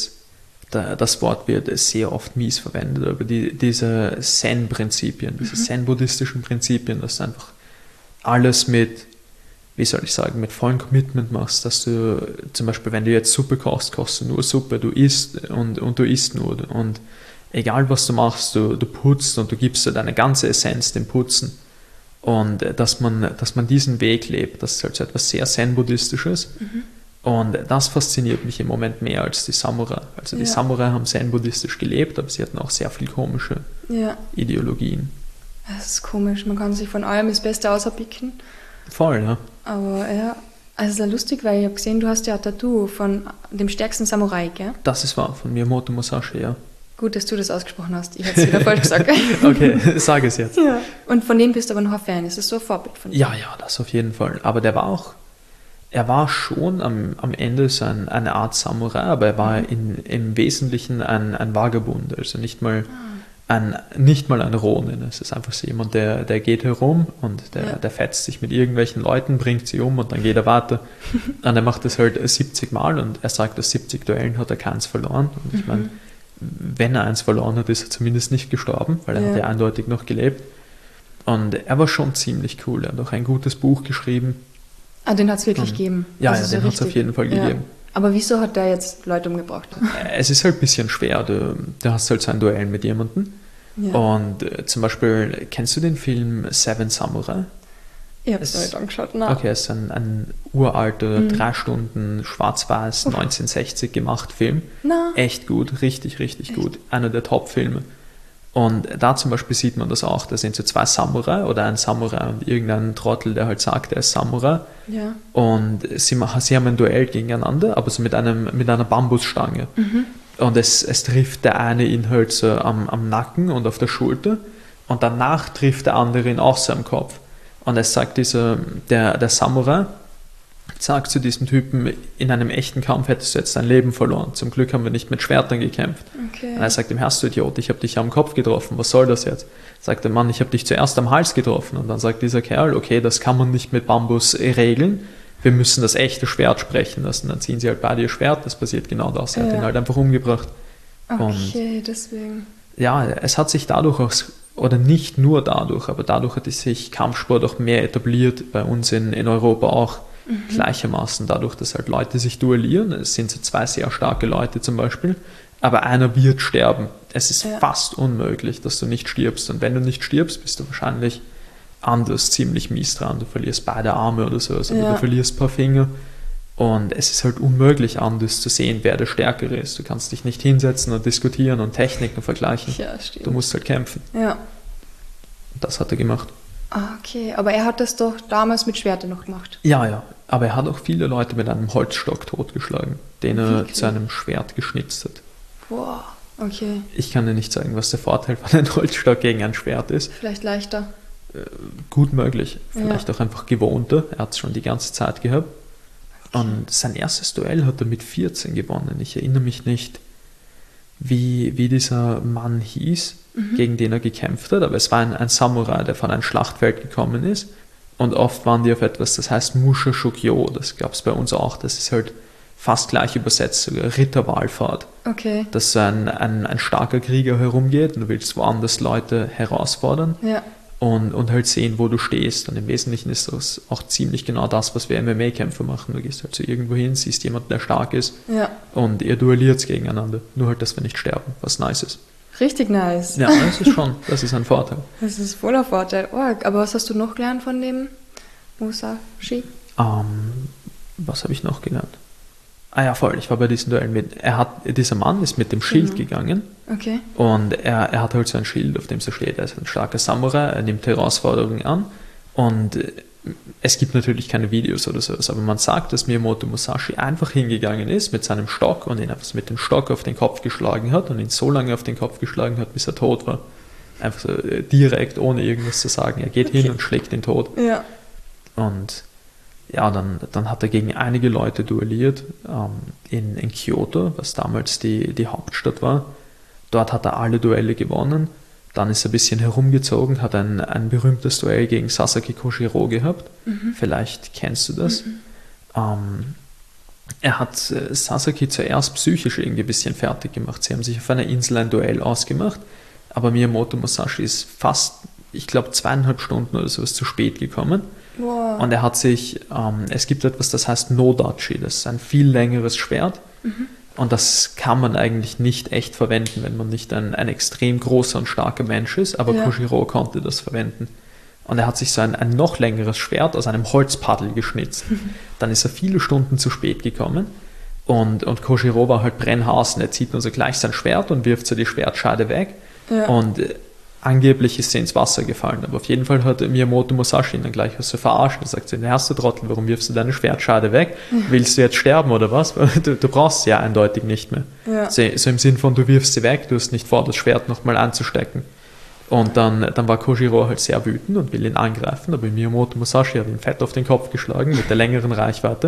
das Wort wird sehr oft mies verwendet, aber diese Zen-Prinzipien, diese Zen-buddhistischen Prinzipien, dass du einfach alles mit, wie soll ich sagen, mit vollem Commitment machst, dass du zum Beispiel, wenn du jetzt Suppe kochst, kochst du nur Suppe, du isst und du isst nur und egal was du machst, du putzt und du gibst dir deine ganze Essenz dem Putzen und dass man diesen Weg lebt, das ist halt so etwas sehr Zen-buddhistisches und das fasziniert mich im Moment mehr als die Samurai. Also die Samurai haben Zen-buddhistisch gelebt, aber sie hatten auch sehr viel komische Ideologien. Das ist komisch, man kann sich von allem das Beste auserpicken. Voll, ja. Aber ja, also es ist ja lustig, weil ich habe gesehen, du hast ja ein Tattoo von dem stärksten Samurai, gell? Das ist wahr, von Miyamoto Musashi, ja. Gut, dass du das ausgesprochen hast. Ich hätte es wieder falsch gesagt. Okay, sag es jetzt. Ja. Und von dem bist du aber noch ein Fan. Ist das so ein Vorbild von dir? Ja, das auf jeden Fall. Aber er war schon am Ende so eine Art Samurai, aber er war im Wesentlichen ein Vagabund, also nicht mal ein Ronin. Es ist einfach so jemand, der geht herum und der fetzt sich mit irgendwelchen Leuten, bringt sie um und dann geht er weiter. Und er macht das halt 70 Mal und er sagt, aus 70 Duellen hat er keins verloren. Und ich meine, wenn er eins verloren hat, ist er zumindest nicht gestorben, weil er hat ja eindeutig noch gelebt. Und er war schon ziemlich cool. Er hat auch ein gutes Buch geschrieben. Ah, den hat es wirklich gegeben. Ja, Das ist den hat es auf jeden Fall gegeben. Aber wieso hat der jetzt Leute umgebracht? Es ist halt ein bisschen schwer. Du hast halt so ein Duell mit jemandem. Ja. Und zum Beispiel, kennst du den Film Seven Samurai? Ich habe es noch nicht angeschaut. Nein. Okay, es ist ein uralter, 3 Stunden schwarz-weiß, 1960 gemacht Film. Na. Echt gut, richtig, richtig gut. Einer der Top-Filme. Und da zum Beispiel sieht man das auch. Da sind so 2 Samurai oder ein Samurai und irgendein Trottel, der halt sagt, er ist Samurai. Ja. Und sie haben ein Duell gegeneinander, aber so mit einer Bambusstange. Und es trifft der eine ihn halt so am Nacken und auf der Schulter. Und danach trifft der andere ihn auch so am Kopf. Und es sagt der Samurai, sagt zu diesem Typen, in einem echten Kampf hättest du jetzt dein Leben verloren. Zum Glück haben wir nicht mit Schwertern gekämpft. Okay. Und er sagt ihm, Herrst du Idiot, ich habe dich am Kopf getroffen, was soll das jetzt? Sagt der Mann, ich habe dich zuerst am Hals getroffen. Und dann sagt dieser Kerl, okay, das kann man nicht mit Bambus regeln, wir müssen das echte Schwert sprechen lassen. Dann ziehen sie halt beide ihr Schwert, das passiert genau das. Er hat ihn halt einfach umgebracht. Okay, deswegen. Ja, es hat sich dadurch auch, oder nicht nur dadurch, aber dadurch hat sich Kampfsport auch mehr etabliert, bei uns in Europa auch gleichermaßen, dadurch, dass halt Leute sich duellieren. Es sind so 2 sehr starke Leute zum Beispiel, aber einer wird sterben. Es ist fast unmöglich, dass du nicht stirbst. Und wenn du nicht stirbst, bist du wahrscheinlich anders ziemlich mies dran. Du verlierst beide Arme oder so, also du verlierst ein paar Finger. Und es ist halt unmöglich, anders zu sehen, wer der Stärkere ist. Du kannst dich nicht hinsetzen und diskutieren und Techniken vergleichen. Ja, stimmt. Du musst halt kämpfen. Ja. Das hat er gemacht. Ah, okay. Aber er hat das doch damals mit Schwertern noch gemacht. Ja, ja. Aber er hat auch viele Leute mit einem Holzstock totgeschlagen, den er Wirklich? zu einem Schwert geschnitzt hat. Boah, okay. Ich kann dir nicht sagen, was der Vorteil von einem Holzstock gegen ein Schwert ist. Vielleicht leichter. Gut möglich. Vielleicht auch einfach gewohnter. Er hat es schon die ganze Zeit gehabt. Und sein erstes Duell hat er mit 14 gewonnen. Ich erinnere mich nicht, wie dieser Mann hieß, gegen den er gekämpft hat, aber es war ein Samurai, der von einem Schlachtfeld gekommen ist. Und oft waren die auf etwas, das heißt Musha Shokyo, das gab es bei uns auch. Das ist halt fast gleich übersetzt, sogar Ritterwallfahrt. Okay. Dass so ein starker Krieger herumgeht und du willst woanders Leute herausfordern. Ja. Und halt sehen, wo du stehst. Und im Wesentlichen ist das auch ziemlich genau das, was wir MMA-Kämpfer machen. Du gehst halt so irgendwo hin, siehst jemanden, der stark ist Ja. und ihr duelliert gegeneinander. Nur halt, dass wir nicht sterben, was nice ist. Richtig nice. Ja, das ist ein Vorteil. Das ist voller Vorteil. Org. Aber was hast du noch gelernt von dem Musashi? Was habe ich noch gelernt? Ah ja, voll, ich war bei diesem Duell mit. Dieser Mann ist mit dem Schild gegangen. Okay. Und er hat halt so ein Schild, auf dem so steht, er ist ein starker Samurai, er nimmt Herausforderungen an. Und es gibt natürlich keine Videos oder sowas, aber man sagt, dass Miyamoto Musashi einfach hingegangen ist mit seinem Stock und ihn einfach mit dem Stock auf den Kopf geschlagen hat und ihn so lange auf den Kopf geschlagen hat, bis er tot war. Einfach so direkt, ohne irgendwas zu sagen. Er geht hin und schlägt ihn tot. Ja. Und ja, dann hat er gegen einige Leute duelliert in Kyoto, was damals die Hauptstadt war. Dort hat er alle Duelle gewonnen. Dann ist er ein bisschen herumgezogen, hat ein berühmtes Duell gegen Sasaki Koshiro gehabt. Vielleicht kennst du das. Er hat Sasaki zuerst psychisch irgendwie ein bisschen fertig gemacht. Sie haben sich auf einer Insel ein Duell ausgemacht, aber Miyamoto Musashi ist fast, ich glaube, 2,5 Stunden oder sowas zu spät gekommen. Wow. Und er hat sich, es gibt etwas, das heißt Nodachi, das ist ein viel längeres Schwert. Und das kann man eigentlich nicht echt verwenden, wenn man nicht ein extrem großer und starker Mensch ist, aber Koshiro konnte das verwenden. Und er hat sich so ein noch längeres Schwert aus einem Holzpaddel geschnitzt. Dann ist er viele Stunden zu spät gekommen und Koshiro war halt brennhaß und er zieht dann so gleich sein Schwert und wirft so die Schwertscheide weg. Ja. Und angeblich ist sie ins Wasser gefallen, aber auf jeden Fall hat Miyamoto Musashi ihn dann gleich so verarscht. Er sagt, hast du Trottel, warum wirfst du deine Schwertscheide weg? Willst du jetzt sterben oder was? Du brauchst sie ja eindeutig nicht mehr. Ja. So im Sinn von, du wirfst sie weg, du hast nicht vor, das Schwert nochmal anzustecken. Und dann war Koshiro halt sehr wütend und will ihn angreifen, aber Miyamoto Musashi hat ihn fett auf den Kopf geschlagen mit der längeren Reichweite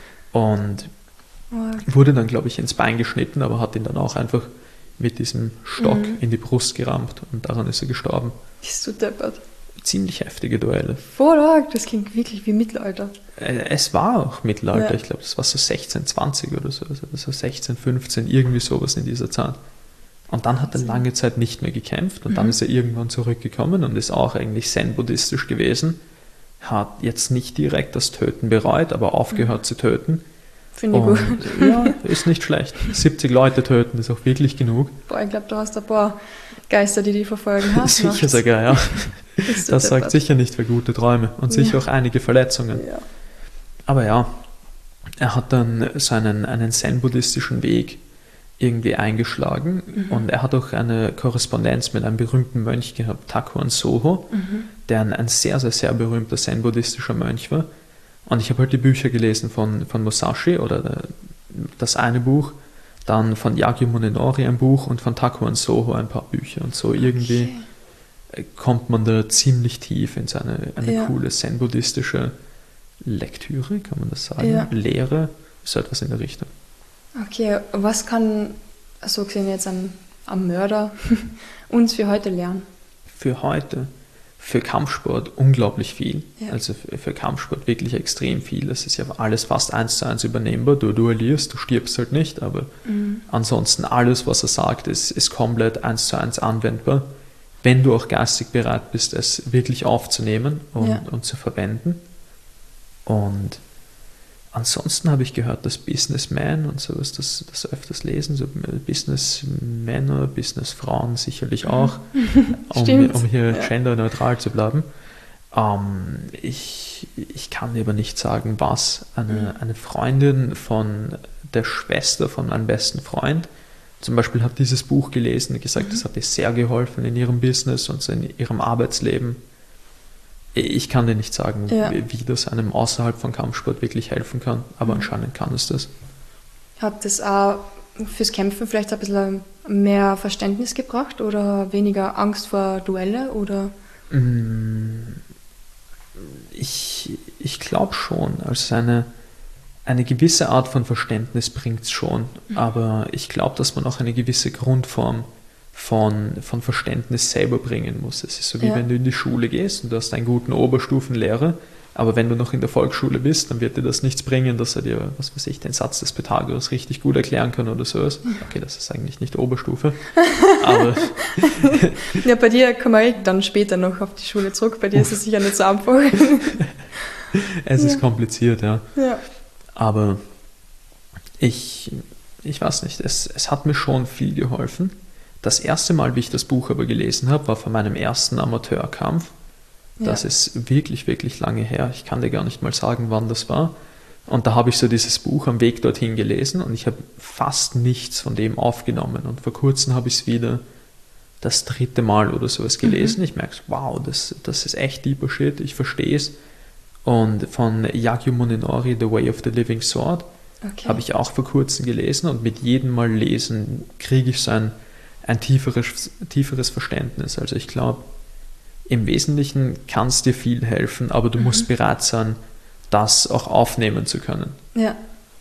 und wurde dann, glaube ich, ins Bein geschnitten, aber hat ihn dann auch einfach mit diesem Stock in die Brust gerammt und daran ist er gestorben. Bist du deppert? Ziemlich heftige Duelle. Voll arg, das klingt wirklich wie Mittelalter. Es war auch Mittelalter, Ja. ich glaube, das war so 1620 oder so, also so 16, 15, irgendwie sowas in dieser Zeit. Und dann hat er lange Zeit nicht mehr gekämpft und dann ist er irgendwann zurückgekommen und ist auch eigentlich zen-buddhistisch gewesen. Hat jetzt nicht direkt das Töten bereut, aber aufgehört zu töten. Finde ich gut. Ja, ist nicht schlecht. 70 Leute töten ist auch wirklich genug. Boah, ich glaube, du hast ein paar Geister, die verfolgen hast. Sicher sogar, ja. Bist du Das sagt deppert. sicher nicht für gute Träume und sicher auch einige Verletzungen. Ja. Aber ja, er hat dann so einen zen-buddhistischen Weg irgendwie eingeschlagen und er hat auch eine Korrespondenz mit einem berühmten Mönch gehabt, Takuan Soho, der ein sehr, sehr, sehr berühmter zen-buddhistischer Mönch war. Und ich habe halt die Bücher gelesen von Musashi oder das eine Buch, dann von Yagyu Munenori ein Buch und von Takuan Soho ein paar Bücher. Und so irgendwie kommt man da ziemlich tief in eine coole zen-buddhistische Lektüre, kann man das sagen? Ja. Lehre, so etwas in der Richtung. Okay, was kann, so gesehen jetzt am Mörder, uns für heute lernen? Für heute, für Kampfsport unglaublich viel. Ja. Also für Kampfsport wirklich extrem viel. Das ist ja alles fast 1:1 übernehmbar. Du duellierst, du stirbst halt nicht, aber ansonsten alles, was er sagt, ist komplett 1:1 anwendbar, wenn du auch geistig bereit bist, es wirklich aufzunehmen und zu verwenden. Und ansonsten habe ich gehört, dass Businessmen und sowas das öfters lesen, so Businessmänner, Businessfrauen sicherlich auch, um hier genderneutral zu bleiben, Ich kann dir aber nicht sagen, was. Eine Freundin von der Schwester von meinem besten Freund zum Beispiel hat dieses Buch gelesen und gesagt, das hat ihr sehr geholfen in ihrem Business und in ihrem Arbeitsleben. Ich kann dir nicht sagen, wie das einem außerhalb von Kampfsport wirklich helfen kann, aber anscheinend kann es das. Hat das auch fürs Kämpfen vielleicht ein bisschen mehr Verständnis gebracht oder weniger Angst vor Duelle? Oder? Ich glaube schon. Also eine gewisse Art von Verständnis bringt es schon, aber ich glaube, dass man auch eine gewisse Grundform von Verständnis selber bringen muss. Es ist so, wie wenn du in die Schule gehst und du hast einen guten Oberstufenlehrer, aber wenn du noch in der Volksschule bist, dann wird dir das nichts bringen, dass er dir, was weiß ich, den Satz des Pythagoras richtig gut erklären kann oder sowas. Okay, das ist eigentlich nicht Oberstufe, aber... Ja, bei dir kommen wir dann später noch auf die Schule zurück, bei dir ist es sicher nicht so einfach. Es ist kompliziert, ja. Aber ich weiß nicht, es hat mir schon viel geholfen. Das erste Mal, wie ich das Buch aber gelesen habe, war von meinem ersten Amateurkampf. Das ist wirklich, wirklich lange her. Ich kann dir gar nicht mal sagen, wann das war. Und da habe ich so dieses Buch am Weg dorthin gelesen und ich habe fast nichts von dem aufgenommen. Und vor kurzem habe ich es wieder das 3. Mal oder sowas gelesen. Ich merke, wow, das ist echt deeper Shit, ich verstehe es. Und von Yagyu Moninori, The Way of the Living Sword, habe ich auch vor kurzem gelesen und mit jedem Mal lesen kriege ich so ein tieferes Verständnis. Also ich glaube, im Wesentlichen kann es dir viel helfen, aber du musst bereit sein, das auch aufnehmen zu können. Ja.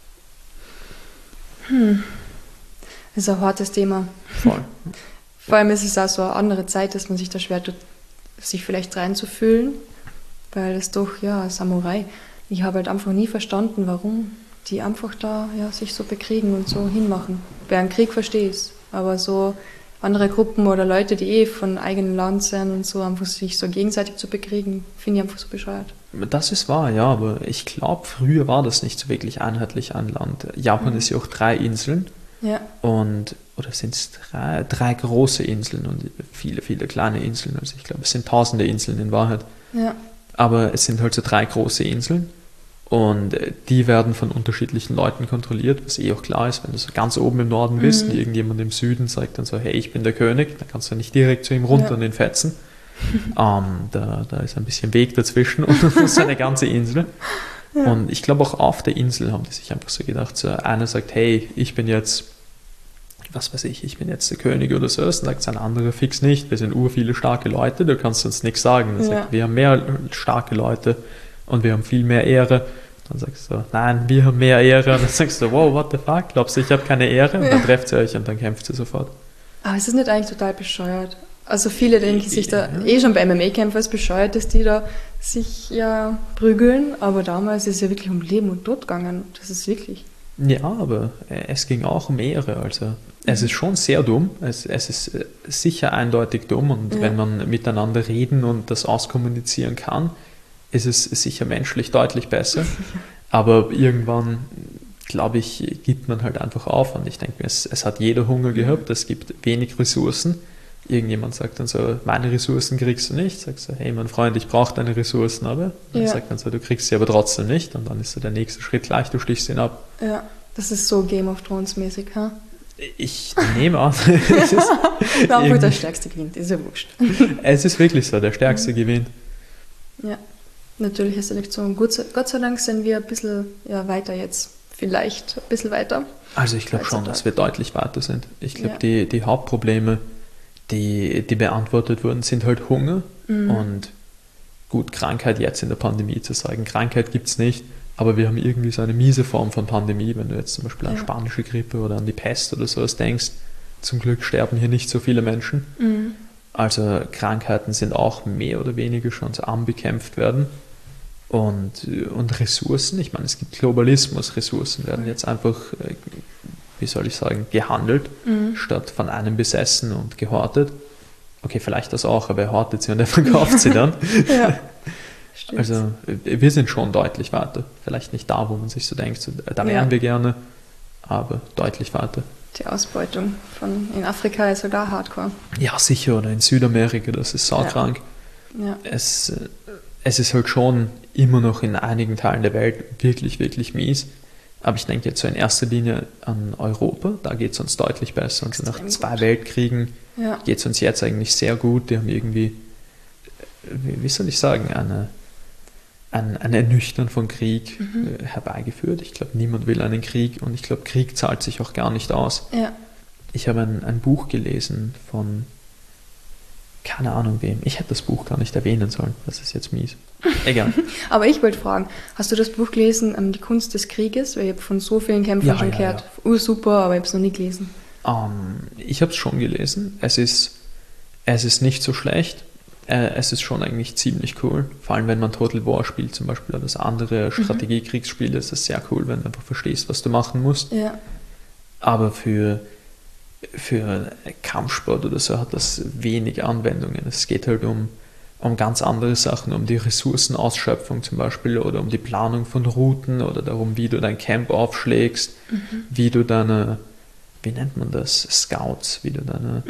Das ist ein hartes Thema. Voll. Vor allem ist es auch so eine andere Zeit, dass man sich da schwer tut, sich vielleicht reinzufühlen, weil es doch, Samurai, ich habe halt einfach nie verstanden, warum die einfach da sich so bekriegen und so hinmachen. Während Krieg verstehe ich es, aber so andere Gruppen oder Leute, die von eigenem Land sind und so, einfach sich so gegenseitig zu bekriegen, finde ich einfach so bescheuert. Das ist wahr, ja, aber ich glaube, früher war das nicht so wirklich einheitlich ein Land. Japan ist ja auch 3 Inseln. Ja. Oder sind es 3 große Inseln und viele, viele kleine Inseln. Also ich glaube, es sind tausende Inseln in Wahrheit. Ja. Aber es sind halt so 3 große Inseln. Und die werden von unterschiedlichen Leuten kontrollitt, was auch klar ist, wenn du so ganz oben im Norden bist und irgendjemand im Süden sagt dann so, hey, ich bin der König, dann kannst du nicht direkt zu ihm runter und ihn fetzen. Da ist ein bisschen Weg dazwischen und das ist eine ganze Insel. Ja. Und ich glaube auch auf der Insel haben die sich einfach so gedacht, so einer sagt, hey, ich bin jetzt, was weiß ich bin jetzt der König oder so, dann sagt ein anderer fix nicht, wir sind viele starke Leute, du kannst uns nichts sagen. Dann sagt, wir haben mehr starke Leute und wir haben viel mehr Ehre. Dann sagst du, nein, wir haben mehr Ehre. Und dann sagst du, wow, what the fuck, glaubst du, ich habe keine Ehre? Und dann trefft ihr euch und dann kämpft ihr sofort. Aber ist das nicht eigentlich total bescheuert? Also viele denken sich da schon bei MMA-Kämpfen als bescheuert, dass die da sich prügeln, aber damals ist es ja wirklich um Leben und Tod gegangen. Das ist wirklich... Ja, aber es ging auch um Ehre. Also es ist schon sehr dumm. Es ist sicher eindeutig dumm und wenn man miteinander reden und das auskommunizieren kann, ist es sicher menschlich deutlich besser. Aber irgendwann, glaube ich, gibt man halt einfach auf. Und ich denke mir, es hat jeder Hunger gehabt, es gibt wenig Ressourcen. Irgendjemand sagt dann so, meine Ressourcen kriegst du nicht. Sagst du, hey mein Freund, ich brauche deine Ressourcen, aber dann sagt dann so, du kriegst sie aber trotzdem nicht. Und dann ist so der nächste Schritt gleich, du stichst ihn ab. Ja, das ist so Game of Thrones mäßig, ha? Ich nehme an. Obwohl der Stärkste gewinnt, ist ja wurscht. Es ist wirklich so, der Stärkste gewinnt. Ja, natürliche Selektion. Gott sei Dank sind wir ein bisschen weiter jetzt. Vielleicht ein bisschen weiter. Also ich glaube schon, dass wir deutlich weiter sind. Ich glaube, die Hauptprobleme, die beantwortet wurden, sind halt Hunger und gut, Krankheit jetzt in der Pandemie zu sagen. Krankheit gibt es nicht, aber wir haben irgendwie so eine miese Form von Pandemie, wenn du jetzt zum Beispiel an spanische Grippe oder an die Pest oder sowas denkst. Zum Glück sterben hier nicht so viele Menschen. Also Krankheiten sind auch mehr oder weniger schon so am bekämpft werden. Und Ressourcen, ich meine, es gibt Globalismus, Ressourcen werden jetzt einfach, wie soll ich sagen, gehandelt, statt von einem besessen und gehortet. Okay, vielleicht das auch, aber er hortet sie und er verkauft sie dann. Ja, stimmt. Also wir sind schon deutlich weiter. Vielleicht nicht da, wo man sich so denkt, da wären wir gerne, aber deutlich weiter. Die Ausbeutung in Afrika ist sogar hardcore. Ja, sicher, oder in Südamerika, das ist saukrank. Ja. es ist halt schon immer noch in einigen Teilen der Welt wirklich, wirklich mies. Aber ich denke jetzt so in erster Linie an Europa, da geht es uns deutlich besser. Und so nach 2 Weltkriegen geht es uns jetzt eigentlich sehr gut. Die haben irgendwie, wie soll ich sagen, ein Ernüchtern von Krieg herbeigeführt. Ich glaube, niemand will einen Krieg und ich glaube, Krieg zahlt sich auch gar nicht aus. Ja. Ich habe ein Buch gelesen von, keine Ahnung wem. Ich hätte das Buch gar nicht erwähnen sollen. Das ist jetzt mies. Egal. Aber ich wollte fragen, hast du das Buch gelesen, Die Kunst des Krieges? Weil ich habe von so vielen Kämpfern schon gehört. Super, aber ich habe es noch nie gelesen. Ich habe es schon gelesen. Es ist nicht so schlecht. Es ist schon eigentlich ziemlich cool. Vor allem, wenn man Total War spielt zum Beispiel oder das andere Strategiekriegsspiel, ist es sehr cool, wenn du einfach verstehst, was du machen musst. Ja. Aber für Kampfsport oder so hat das wenig Anwendungen. Es geht halt um ganz andere Sachen, um die Ressourcenausschöpfung zum Beispiel oder um die Planung von Routen oder darum, wie du dein Camp aufschlägst, wie du deine, wie nennt man das, Scouts, wie du deine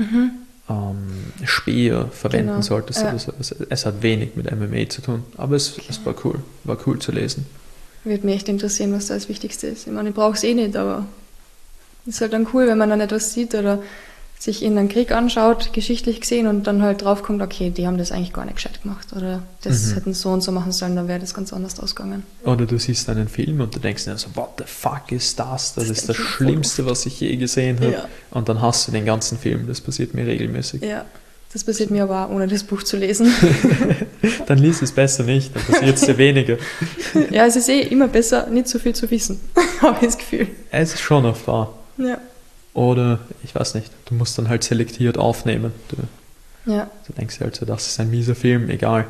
Speer verwenden solltest. Ja. Also es hat wenig mit MMA zu tun, aber es war cool zu lesen. Würde mich echt interessieren, was da das Wichtigste ist. Ich meine, ich brauche es eh nicht, aber es ist halt dann cool, wenn man dann etwas sieht oder sich in einen Krieg anschaut, geschichtlich gesehen, und dann halt draufkommt, okay, die haben das eigentlich gar nicht gescheit gemacht oder das hätten so und so machen sollen, dann wäre das ganz anders ausgegangen. Oder du siehst einen Film und du denkst dir so, what the fuck ist das? Das ist das Schlimmste, was ich je gesehen habe. Ja. Und dann hast du den ganzen Film, das passiert mir regelmäßig. Ja, das passiert mir aber auch, ohne das Buch zu lesen. Dann lies es besser nicht, dann passiert es dir weniger. Ja, es ist immer besser, nicht so viel zu wissen, habe ich das Gefühl. Es ist schon oft wahr. Ja. Oder, ich weiß nicht, du musst dann halt selektiert aufnehmen. Du denkst dir halt so, das ist ein mieser Film, egal.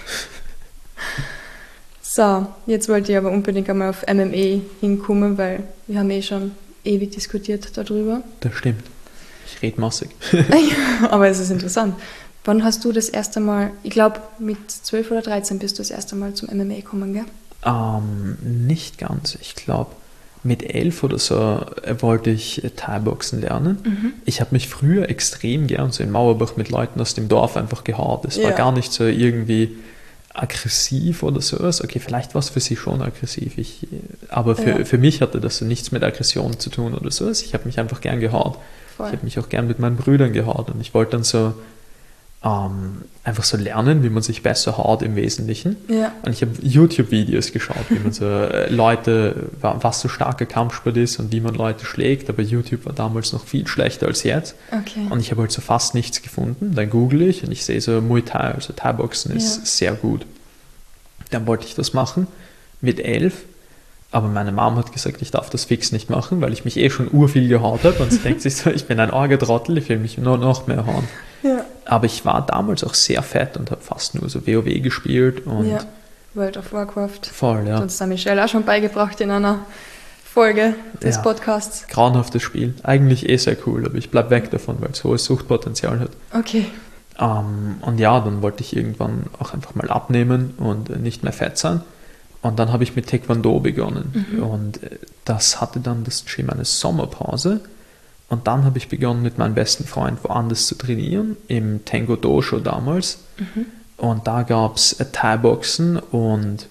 So, jetzt wollte ich aber unbedingt einmal auf MMA hinkommen, weil wir haben schon ewig diskutiert darüber. Das stimmt. Ich rede massig. Aber es ist interessant. Wann hast du das erste Mal, ich glaube mit 12 oder 13 bist du das erste Mal zum MMA gekommen, gell? Nicht ganz. Ich glaube, mit 11 oder so wollte ich Thai-Boxen lernen. Ich habe mich früher extrem gern so in Mauerbach mit Leuten aus dem Dorf einfach gehauen. Es war gar nicht so irgendwie aggressiv oder sowas. Okay, vielleicht war es für sie schon aggressiv. Aber für mich hatte das so nichts mit Aggression zu tun oder sowas. Ich habe mich einfach gern gehauen. Ich habe mich auch gern mit meinen Brüdern gehauen und ich wollte dann so einfach so lernen, wie man sich besser haut im Wesentlichen. Ja. Und ich habe YouTube-Videos geschaut, wie man so Leute, was so starker Kampfsport ist und wie man Leute schlägt, aber YouTube war damals noch viel schlechter als jetzt. Okay. Und ich habe halt so fast nichts gefunden. Dann google ich und ich sehe so Muay Thai, also Thai-Boxen ist sehr gut. Dann wollte ich das machen mit 11. Aber meine Mom hat gesagt, ich darf das fix nicht machen, weil ich mich schon urviel gehauen habe. Und sie denkt sich so, ich bin ein Orgetrottel, ich will mich nur noch mehr hauen. Ja. Aber ich war damals auch sehr fett und habe fast nur so WoW gespielt. Und World of Warcraft. Voll, ja. Das hat Michelle auch schon beigebracht in einer Folge des Podcasts. Grauenhaftes Spiel. Eigentlich sehr cool, aber ich bleib weg davon, weil es hohes Suchtpotenzial hat. Okay. Und dann wollte ich irgendwann auch einfach mal abnehmen und nicht mehr fett sein. Und dann habe ich mit Taekwondo begonnen. Und das hatte dann das Gym eine Sommerpause. Und dann habe ich begonnen, mit meinem besten Freund woanders zu trainieren, im Tengo Dojo damals. Und da gab es Thai-Boxen und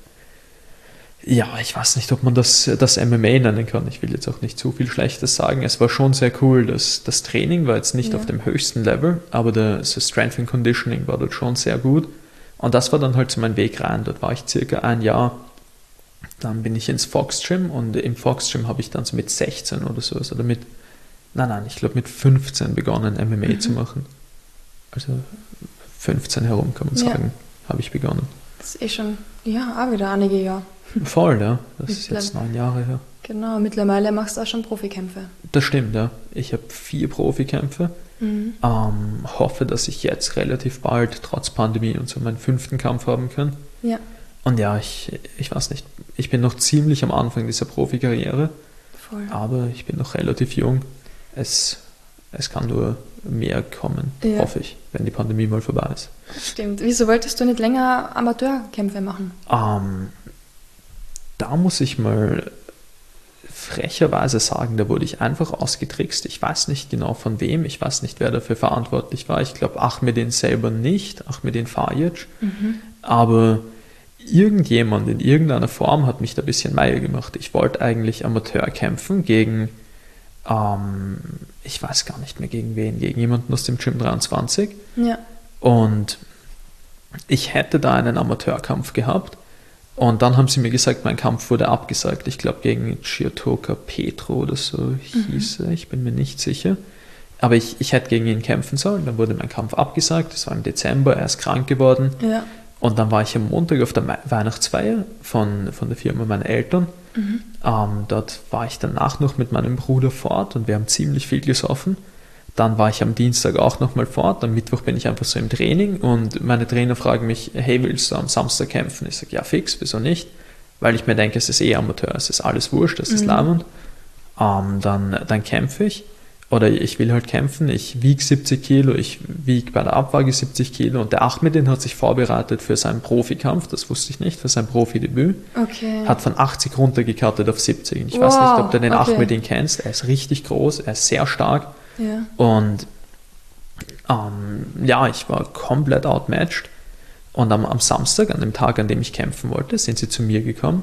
ich weiß nicht, ob man das MMA nennen kann. Ich will jetzt auch nicht zu viel Schlechtes sagen. Es war schon sehr cool. Das Training war jetzt nicht auf dem höchsten Level, aber das Strength and Conditioning war dort schon sehr gut. Und das war dann halt so mein Weg rein. Dort war ich circa ein Jahr. Dann bin ich ins Fox Gym und im Fox Gym habe ich dann so mit 16 oder so, oder ich glaube mit 15 begonnen MMA zu machen. Also 15 herum kann man sagen, habe ich begonnen. Das ist schon, auch wieder einige Jahre. Voll, ja. Das ist jetzt 9 Jahre her. Genau, mittlerweile machst du auch schon Profikämpfe. Das stimmt, ja. Ich habe 4 Profikämpfe. Hoffe, dass ich jetzt relativ bald, trotz Pandemie und so, meinen 5. Kampf haben kann. Ja. Und ich weiß nicht, ich bin noch ziemlich am Anfang dieser Profikarriere, aber ich bin noch relativ jung. Es kann nur mehr kommen, hoffe ich, wenn die Pandemie mal vorbei ist. Stimmt. Wieso wolltest du nicht länger Amateurkämpfe machen? Da muss ich mal frecherweise sagen, da wurde ich einfach ausgetrickst. Ich weiß nicht genau von wem, ich weiß nicht, wer dafür verantwortlich war. Ich glaube, Ahmedin selber nicht, Ahmedin Fajic, aber irgendjemand in irgendeiner Form hat mich da ein bisschen Meier gemacht. Ich wollte eigentlich Amateur kämpfen gegen, ich weiß gar nicht mehr gegen wen, gegen jemanden aus dem Gym 23. Ja. Und ich hätte da einen Amateurkampf gehabt. Und dann haben sie mir gesagt, mein Kampf wurde abgesagt. Ich glaube gegen Chiotoka Petro oder so hieß er, ich bin mir nicht sicher. Aber ich hätte gegen ihn kämpfen sollen. Dann wurde mein Kampf abgesagt. Das war im Dezember, er ist krank geworden. Ja. Und dann war ich am Montag auf der Weihnachtsfeier von der Firma meiner Eltern. Dort war ich danach noch mit meinem Bruder fort und wir haben ziemlich viel gesoffen. Dann war ich am Dienstag auch nochmal fort. Am Mittwoch bin ich einfach so im Training und meine Trainer fragen mich, hey, willst du am Samstag kämpfen? Ich sage, ja fix, wieso nicht? Weil ich mir denke, es ist eh Amateur, es ist alles wurscht, es ist labernd. Dann kämpfe ich. Oder ich will halt kämpfen, ich wiege 70 Kilo, ich wiege bei der Abwaage 70 Kilo und der Ahmedin hat sich vorbereitet für seinen Profikampf, das wusste ich nicht, für sein Profidebüt. Okay. Hat von 80 runtergekattet auf 70. Ich weiß nicht, ob du den Ahmedin kennst, er ist richtig groß, er ist sehr stark. Ja. Und ich war komplett outmatched. Und am Samstag, an dem Tag, an dem ich kämpfen wollte, sind sie zu mir gekommen.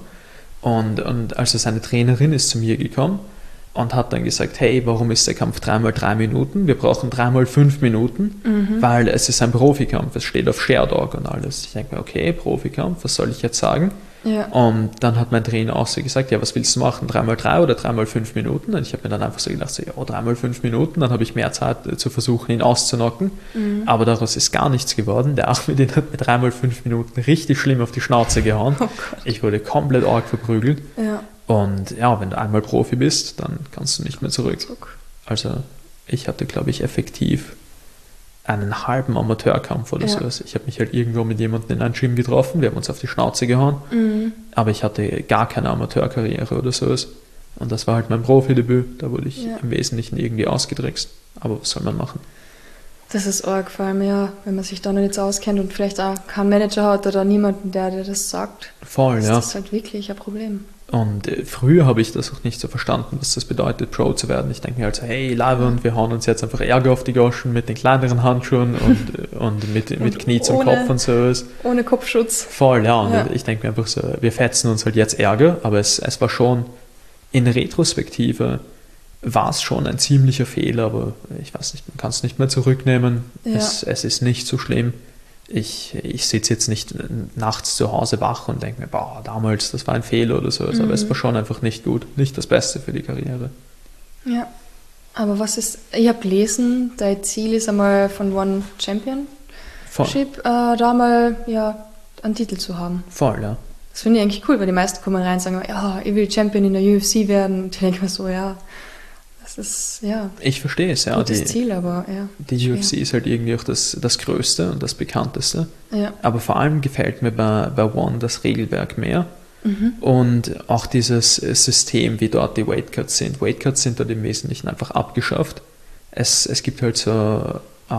Und also seine Trainerin ist zu mir gekommen und hat dann gesagt, hey, warum ist der Kampf 3x3 Minuten? Wir brauchen 3x5 Minuten, weil es ist ein Profikampf, es steht auf Sherdog und alles. Ich denke mir, okay, Profikampf, was soll ich jetzt sagen? Ja. Und dann hat mein Trainer auch so gesagt, ja, was willst du machen, 3x3 oder 3x5 Minuten? Und ich habe mir dann einfach so gedacht, so, ja, 3x5 Minuten, dann habe ich mehr Zeit zu versuchen, ihn auszunocken. Aber daraus ist gar nichts geworden. Der Ahmedin hat mit 3x5 Minuten richtig schlimm auf die Schnauze gehauen. Oh Gott. Ich wurde komplett arg verprügelt. Ja. Und ja, wenn du einmal Profi bist, dann kannst du nicht mehr zurück. Also ich hatte, glaube ich, effektiv einen halben Amateurkampf oder sowas. Ich habe mich halt irgendwo mit jemandem in einem Gym getroffen, wir haben uns auf die Schnauze gehauen, aber ich hatte gar keine Amateurkarriere oder sowas. Und das war halt mein Profidebüt, da wurde ich im Wesentlichen irgendwie ausgetrickst. Aber was soll man machen? Das ist arg, vor allem wenn man sich da noch nicht so auskennt und vielleicht auch keinen Manager hat oder niemanden, der dir das sagt. Voll, Das ist halt wirklich ein Problem. Und früher habe ich das auch nicht so verstanden, was das bedeutet, Pro zu werden. Ich denke mir also, hey, und wir hauen uns jetzt einfach Ärger auf die Goschen mit den kleineren Handschuhen und mit Knie zum Kopf und sowas. Ohne Kopfschutz. Voll, ja. Und ich denke mir einfach so, wir fetzen uns halt jetzt Ärger, aber es war schon, in Retrospektive war es schon ein ziemlicher Fehler, aber ich weiß nicht, man kann es nicht mehr zurücknehmen. Ja. Es ist nicht so schlimm. Ich sitze jetzt nicht nachts zu Hause wach und denke mir, boah, damals, das war ein Fehler oder so. Aber es war schon einfach nicht gut. Nicht das Beste für die Karriere. Ja, aber ich habe gelesen, dein Ziel ist einmal von One Championship, da mal einen Titel zu haben. Voll, ja. Das finde ich eigentlich cool, weil die meisten kommen rein und sagen, ja, ich will Champion in der UFC werden. Und ich denke mir so, ja, das ist, ich verstehe es, ja. Gutes Ziel, aber die UFC ist halt irgendwie auch das Größte und das Bekannteste. Ja. Aber vor allem gefällt mir bei One das Regelwerk mehr. Und auch dieses System, wie dort die Weightcuts sind. Weightcuts sind dort im Wesentlichen einfach abgeschafft. Es gibt halt so,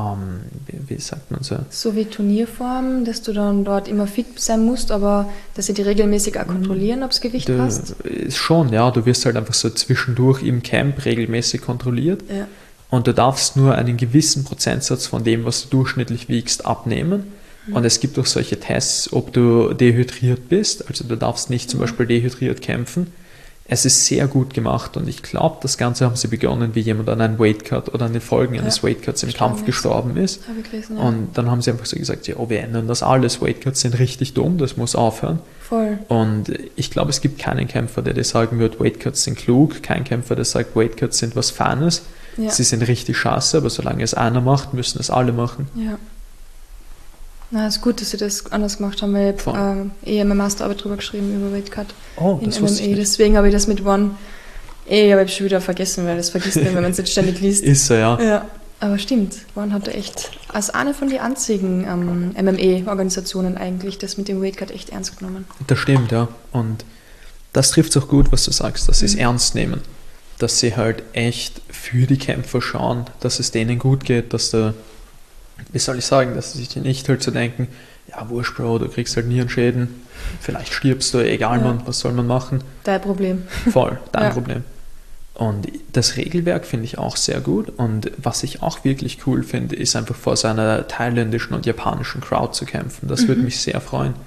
wie sagt man so? So wie Turnierform, dass du dann dort immer fit sein musst, aber dass sie die regelmäßig auch kontrollieren, ob das Gewicht passt? Schon, ja. Du wirst halt einfach so zwischendurch im Camp regelmäßig kontrolliert. Ja. Und du darfst nur einen gewissen Prozentsatz von dem, was du durchschnittlich wiegst, abnehmen. Und es gibt auch solche Tests, ob du dehydriert bist. Also du darfst nicht zum Beispiel dehydriert kämpfen. Es ist sehr gut gemacht und ich glaube, das Ganze haben sie begonnen, wie jemand an einem Weightcut oder an den Folgen eines Weightcuts im Kampf gestorben ist. Habe ich gelesen, ja. Und dann haben sie einfach so gesagt, ja, wir ändern das alles. Weightcuts sind richtig dumm, das muss aufhören. Voll. Und ich glaube, es gibt keinen Kämpfer, der dir sagen wird, Weightcuts sind klug. Kein Kämpfer, der sagt, Weightcuts sind was Feines. Ja. Sie sind richtig scheiße, aber solange es einer macht, müssen es alle machen. Ja. Na, es ist gut, dass sie das anders gemacht haben, weil ich habe meine Masterarbeit drüber geschrieben, über Weightcut in MMA. Deswegen habe ich das mit One, habe ich schon wieder vergessen, weil das vergisst man, wenn man es jetzt ständig liest. Ist so, ja. Ja, aber stimmt, One hatte echt, als eine von den einzigen MMA-Organisationen eigentlich, das mit dem Weightcut echt ernst genommen. Das stimmt, ja. Und das trifft es auch gut, was du sagst, dass sie es ernst nehmen. Dass sie halt echt für die Kämpfer schauen, dass es denen gut geht, dass du, wie soll ich sagen, dass sie sich nicht halt so denken, ja, wurscht, Bro, du kriegst halt Nierenschäden, vielleicht stirbst du, egal, Mann, was soll man machen? Dein Problem. Voll, dein Problem. Und das Regelwerk finde ich auch sehr gut und was ich auch wirklich cool finde, ist einfach vor seiner thailändischen und japanischen Crowd zu kämpfen. Das würde mich sehr freuen.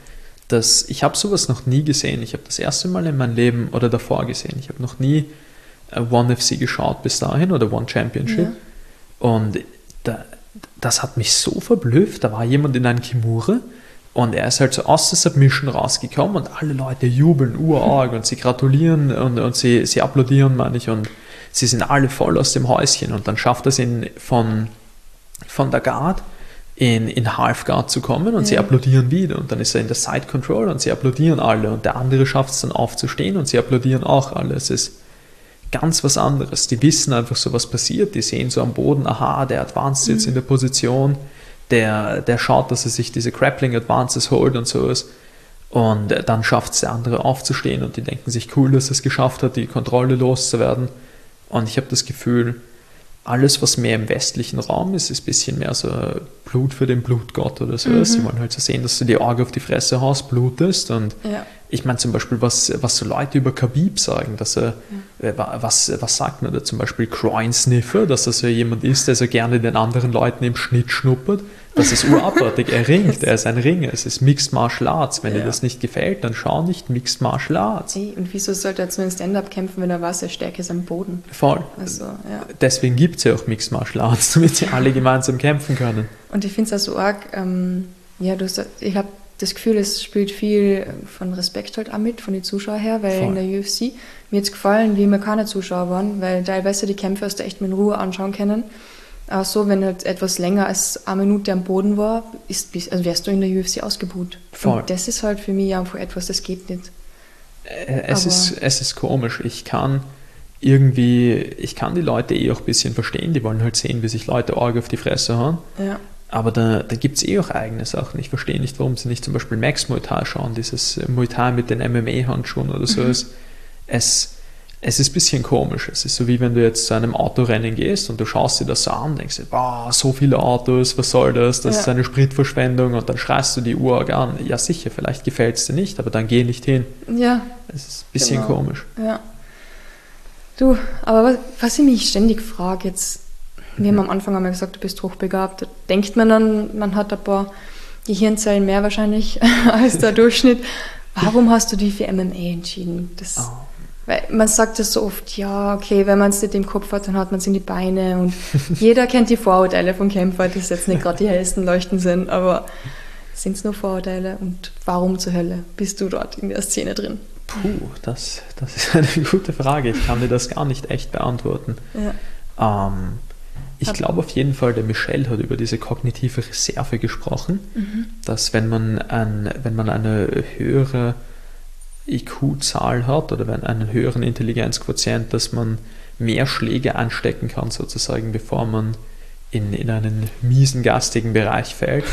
ich habe sowas noch nie gesehen. Ich habe das erste Mal in meinem Leben oder davor gesehen. Ich habe noch nie One FC geschaut bis dahin oder One Championship. Ja. Und das hat mich so verblüfft. Da war jemand in einem Kimura und er ist halt so aus der Submission rausgekommen und alle Leute jubeln urarg und sie gratulieren und sie applaudieren, meine ich, und sie sind alle voll aus dem Häuschen. Und dann schafft er es von der Guard in Half Guard zu kommen und sie applaudieren wieder. Und dann ist er in der Side Control und sie applaudieren alle. Und der andere schafft es dann aufzustehen und sie applaudieren auch alle. Es ist ganz was anderes. Die wissen einfach so, was passiert. Die sehen so am Boden, aha, der advanced jetzt in der Position, der schaut, dass er sich diese Grappling Advances holt und sowas. Und dann schafft es der andere aufzustehen und die denken sich, cool, dass er es geschafft hat, die Kontrolle loszuwerden. Und ich habe das Gefühl, alles, was mehr im westlichen Raum ist, ist ein bisschen mehr so Blut für den Blutgott oder so. Sie wollen halt so sehen, dass du die Augen auf die Fresse haust, blutest. Und ich meine zum Beispiel, was so Leute über Khabib sagen, dass er, was sagt man da zum Beispiel, Groin Sniffer, dass er so jemand ist, der so gerne den anderen Leuten im Schnitt schnuppert. Das ist urabartig, er ringt, er ist ein Ringer, es ist Mixed Martial Arts. Wenn dir das nicht gefällt, dann schau nicht Mixed Martial Arts. Ey, und wieso sollte er zu einem Stand-Up kämpfen, wenn er weiß, er Stärke ist am Boden? Voll. Also, Deswegen gibt es ja auch Mixed Martial Arts, damit sie alle gemeinsam kämpfen können. Und ich finde es auch so arg, ich habe das Gefühl, es spielt viel von Respekt halt auch mit, von den Zuschauern her, weil in der UFC, mir hat es gefallen, wie immer keine Zuschauer waren, weil teilweise die Kämpfe hast du echt mit Ruhe anschauen können. Aber so, wenn halt etwas länger als eine Minute am Boden war, wärst du in der UFC ausgebuht. Voll. Und das ist halt für mich einfach etwas, das geht nicht. Es ist komisch. Ich kann die Leute auch ein bisschen verstehen. Die wollen halt sehen, wie sich Leute arg auf die Fresse hauen. Ja. Aber da gibt es auch eigene Sachen. Ich verstehe nicht, warum sie nicht zum Beispiel Max Muay Thai schauen, dieses Muay Thai mit den MMA-Handschuhen oder so. Es ist ein bisschen komisch. Es ist so, wie wenn du jetzt zu einem Autorennen gehst und du schaust dir das so an und denkst, wow, so viele Autos, was soll das? Das ist eine Spritverschwendung, und dann schreist du die Uhr an. Ja sicher, vielleicht gefällt es dir nicht, aber dann geh nicht hin. Ja. Es ist ein bisschen komisch. Ja. Du, aber was ich mich ständig frage jetzt, wir haben am Anfang einmal gesagt, du bist hochbegabt, da denkt man dann, man hat ein paar Gehirnzellen mehr wahrscheinlich als der Durchschnitt. Warum hast du dich für MMA entschieden? Weil man sagt ja so oft, ja, okay, wenn man es nicht im Kopf hat, dann hat man es in die Beine, und jeder kennt die Vorurteile von Kämpfern, die jetzt nicht gerade die hellsten Leuchten sind, aber sind es nur Vorurteile, und warum zur Hölle bist du dort in der Szene drin? Puh, das ist eine gute Frage. Ich kann dir das gar nicht echt beantworten. Ja. Ich glaube auf jeden Fall, der Michel hat über diese kognitive Reserve gesprochen, dass wenn man eine höhere IQ-Zahl hat oder wenn einen höheren Intelligenzquotient, dass man mehr Schläge anstecken kann sozusagen, bevor man in einen miesen, gastigen Bereich fällt.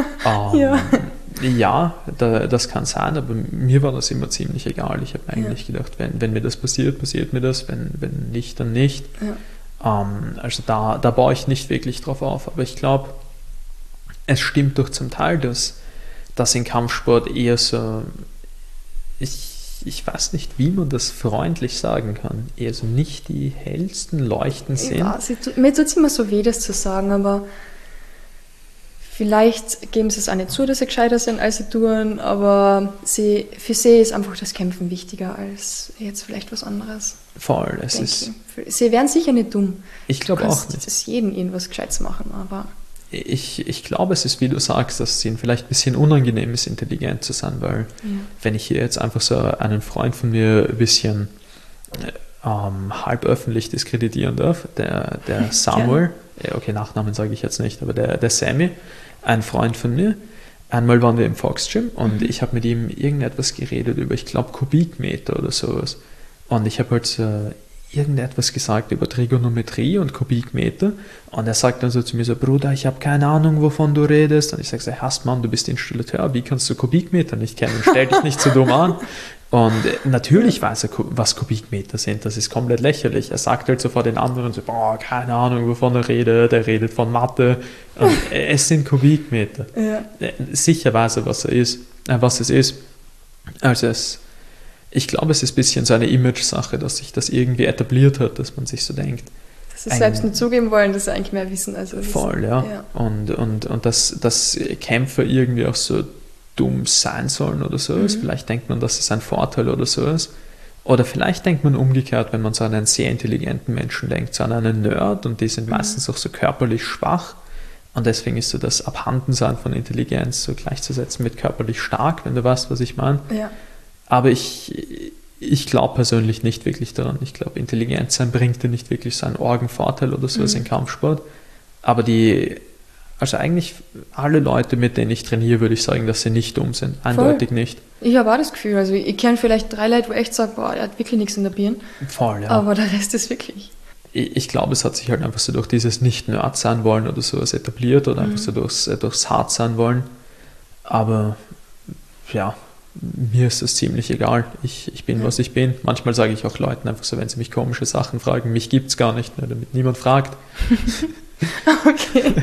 Ja, das kann sein, aber mir war das immer ziemlich egal. Ich habe eigentlich gedacht, wenn mir das passiert, passiert mir das, wenn nicht, dann nicht. Ja. Also da baue ich nicht wirklich drauf auf, aber ich glaube, es stimmt doch zum Teil, dass in Kampfsport eher so, ich weiß nicht, wie man das freundlich sagen kann, eher so nicht die hellsten Leuchten sind. Ja, mir tut es immer so weh, das zu sagen, aber vielleicht geben sie es auch nicht zu, dass sie gescheiter sind, als sie tun, aber für sie ist einfach das Kämpfen wichtiger als jetzt vielleicht was anderes. Voll, sie wären sicher nicht dumm. Ich glaube auch nicht. Es jedem irgendwas Gescheites machen, aber ich glaube, es ist, wie du sagst, dass es ihnen vielleicht ein bisschen unangenehm ist, intelligent zu sein, weil wenn ich hier jetzt einfach so einen Freund von mir ein bisschen halb öffentlich diskreditieren darf, der Samuel, okay, Nachnamen sage ich jetzt nicht, aber der Sammy, ein Freund von mir, einmal waren wir im Fox Gym und ich habe mit ihm irgendetwas geredet über, ich glaube, Kubikmeter oder sowas. Und ich habe halt irgendetwas gesagt über Trigonometrie und Kubikmeter, und er sagt dann so zu mir so, Bruder, ich habe keine Ahnung, wovon du redest. Und ich sage so, Mann, du bist Installateur, wie kannst du Kubikmeter nicht kennen? Stell dich nicht so dumm an. Und natürlich weiß er, was Kubikmeter sind, das ist komplett lächerlich. Er sagt halt so vor den anderen so, boah, keine Ahnung, wovon er redet von Mathe. Und es sind Kubikmeter. Ja. Sicher weiß er, was es ist. Also ich glaube, es ist ein bisschen so eine Image-Sache, dass sich das irgendwie etabliert hat, dass man sich so denkt. Dass sie es selbst nicht zugeben wollen, dass sie eigentlich mehr wissen als wir wissen. Voll, ja. Und dass Kämpfer irgendwie auch so dumm sein sollen oder so ist. Vielleicht denkt man, dass es ein Vorteil oder so ist. Oder vielleicht denkt man umgekehrt, wenn man so an einen sehr intelligenten Menschen denkt, so an einen Nerd, und die sind meistens auch so körperlich schwach. Und deswegen ist so das Abhandensein von Intelligenz so gleichzusetzen mit körperlich stark, wenn du weißt, was ich meine. Ja. Aber ich glaube persönlich nicht wirklich daran. Ich glaube, Intelligenz sein bringt dir nicht wirklich so einen Orgenvorteil oder so als im Kampfsport. Aber also eigentlich alle Leute, mit denen ich trainiere, würde ich sagen, dass sie nicht dumm sind. Eindeutig nicht. Ich habe auch das Gefühl, also ich kenne vielleicht 3 Leute, wo echt sagen, boah, der hat wirklich nichts in der Birne. Voll, ja. Aber der Rest ist wirklich. Ich glaube, es hat sich halt einfach so durch dieses Nicht-Nerd sein wollen oder sowas etabliert oder einfach so durchs Hart sein wollen. Aber ja, mir ist das ziemlich egal. Ich bin, was ich bin. Manchmal sage ich auch Leuten einfach so, wenn sie mich komische Sachen fragen, mich gibt es gar nicht, ne, damit niemand fragt. Okay.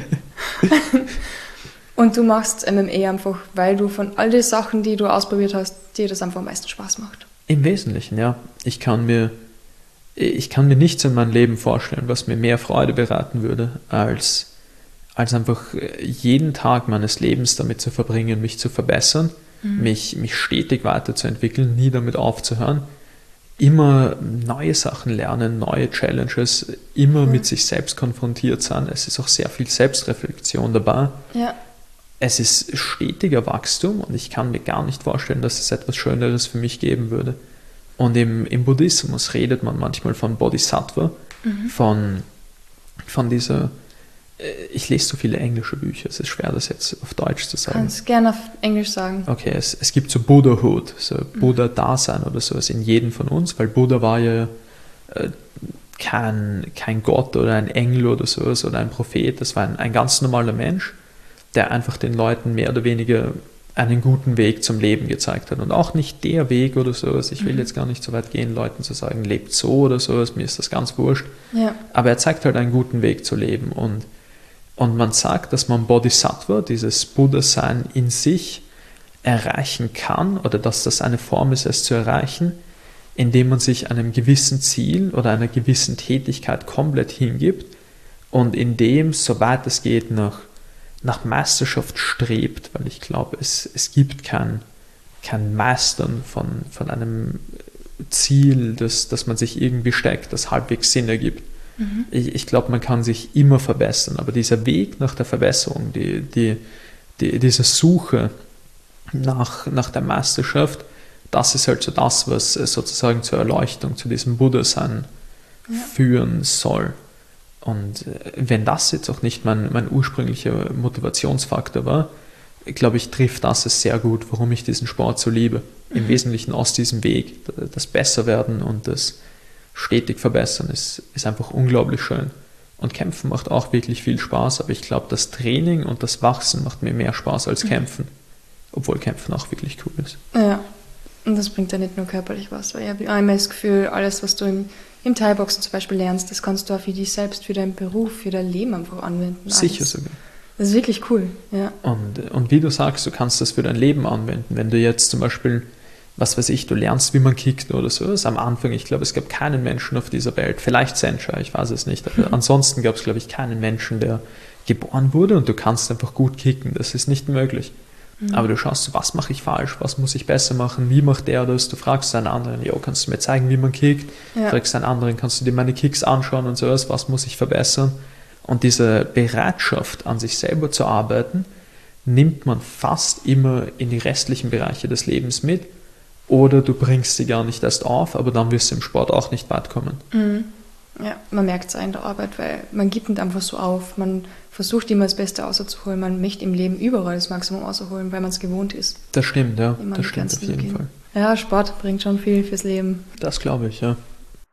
Und du machst MMA einfach, weil du von all den Sachen, die du ausprobiert hast, dir das einfach am meisten Spaß macht. Im Wesentlichen, ja. Ich kann mir nichts in meinem Leben vorstellen, was mir mehr Freude bereiten würde, als einfach jeden Tag meines Lebens damit zu verbringen, mich zu verbessern, mich stetig weiterzuentwickeln, nie damit aufzuhören, immer neue Sachen lernen, neue Challenges, immer mit sich selbst konfrontiert sein. Es ist auch sehr viel Selbstreflexion dabei. Ja. Es ist stetiger Wachstum und ich kann mir gar nicht vorstellen, dass es etwas Schöneres für mich geben würde. Und im Buddhismus redet man manchmal von Bodhisattva, von dieser, ich lese so viele englische Bücher, es ist schwer, das jetzt auf Deutsch zu sagen. Kannst gerne auf Englisch sagen. Okay, es gibt so Buddhahood, so Buddha-Dasein oder sowas in jedem von uns, weil Buddha war ja kein Gott oder ein Engel oder sowas oder ein Prophet, das war ein ganz normaler Mensch, der einfach den Leuten mehr oder weniger einen guten Weg zum Leben gezeigt hat. Und auch nicht der Weg oder sowas. Ich will jetzt gar nicht so weit gehen, Leuten zu sagen, lebt so oder sowas, mir ist das ganz wurscht. Ja. Aber er zeigt halt einen guten Weg zu leben. Und man sagt, dass man Bodhisattva, dieses Buddha-Sein in sich, erreichen kann, oder dass das eine Form ist, es zu erreichen, indem man sich einem gewissen Ziel oder einer gewissen Tätigkeit komplett hingibt und indem, soweit es geht, nach Meisterschaft strebt, weil ich glaube, es gibt kein Meistern von einem Ziel, das man sich irgendwie steckt, das halbwegs Sinn ergibt. Ich glaube, man kann sich immer verbessern, aber dieser Weg nach der Verbesserung, diese Suche nach der Meisterschaft, das ist halt so das, was sozusagen zur Erleuchtung, zu diesem Buddha-Sein führen soll. Und wenn das jetzt auch nicht mein ursprünglicher Motivationsfaktor war, glaube ich, trifft das es sehr gut, warum ich diesen Sport so liebe. Im Wesentlichen aus diesem Weg. Das Besserwerden und das stetig Verbessern ist einfach unglaublich schön. Und Kämpfen macht auch wirklich viel Spaß, aber ich glaube, das Training und das Wachsen macht mir mehr Spaß als Kämpfen. Obwohl Kämpfen auch wirklich cool ist. Ja, und das bringt ja nicht nur körperlich was, weil ich habe immer das Gefühl, alles, was du im Thai-Boxen zum Beispiel lernst, das kannst du auch für dich selbst, für deinen Beruf, für dein Leben einfach anwenden. Sicher sogar. Das ist wirklich cool, ja. Und wie du sagst, du kannst das für dein Leben anwenden. Wenn du jetzt zum Beispiel, was weiß ich, du lernst, wie man kickt oder so, ist am Anfang, ich glaube, es gab keinen Menschen auf dieser Welt, vielleicht Sancha, ich weiß es nicht, aber ansonsten gab es, glaube ich, keinen Menschen, der geboren wurde und du kannst einfach gut kicken. Das ist nicht möglich. Aber du schaust so, was mache ich falsch, was muss ich besser machen, wie macht der das? Du fragst einen anderen, kannst du mir zeigen, wie man kickt? Ja. Fragst einen anderen, kannst du dir meine Kicks anschauen und sowas, was muss ich verbessern? Und diese Bereitschaft, an sich selber zu arbeiten, nimmt man fast immer in die restlichen Bereiche des Lebens mit, oder du bringst sie gar nicht erst auf, aber dann wirst du im Sport auch nicht weit kommen. Ja, man merkt es auch in der Arbeit, weil man gibt nicht einfach so auf, man versucht immer das Beste rauszuholen, man möchte im Leben überall das Maximum rausholen, weil man es gewohnt ist. Das stimmt, ja, das stimmt auf jeden Fall. Ja, Sport bringt schon viel fürs Leben. Das glaube ich, ja.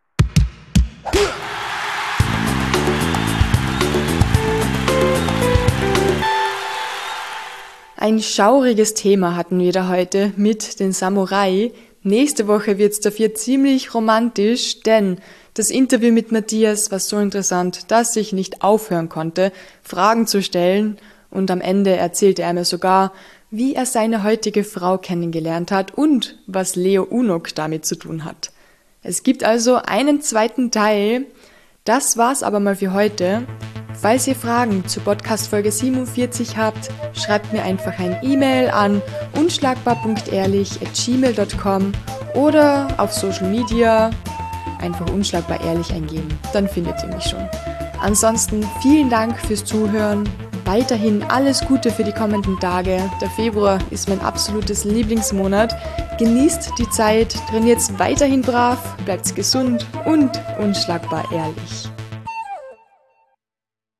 Ein schauriges Thema hatten wir da heute mit den Samurai. Nächste Woche wird es dafür ziemlich romantisch, denn das Interview mit Matthias war so interessant, dass ich nicht aufhören konnte, Fragen zu stellen, und am Ende erzählte er mir sogar, wie er seine heutige Frau kennengelernt hat und was Leo Unok damit zu tun hat. Es gibt also einen zweiten Teil. Das war's aber mal für heute. Falls ihr Fragen zur Podcast-Folge 47 habt, schreibt mir einfach ein E-Mail an unschlagbar.ehrlich@gmail.com oder auf Social Media einfach unschlagbar ehrlich eingeben. Dann findet ihr mich schon. Ansonsten vielen Dank fürs Zuhören. Weiterhin alles Gute für die kommenden Tage. Der Februar ist mein absolutes Lieblingsmonat. Genießt die Zeit, trainiert weiterhin brav, bleibt gesund und unschlagbar ehrlich.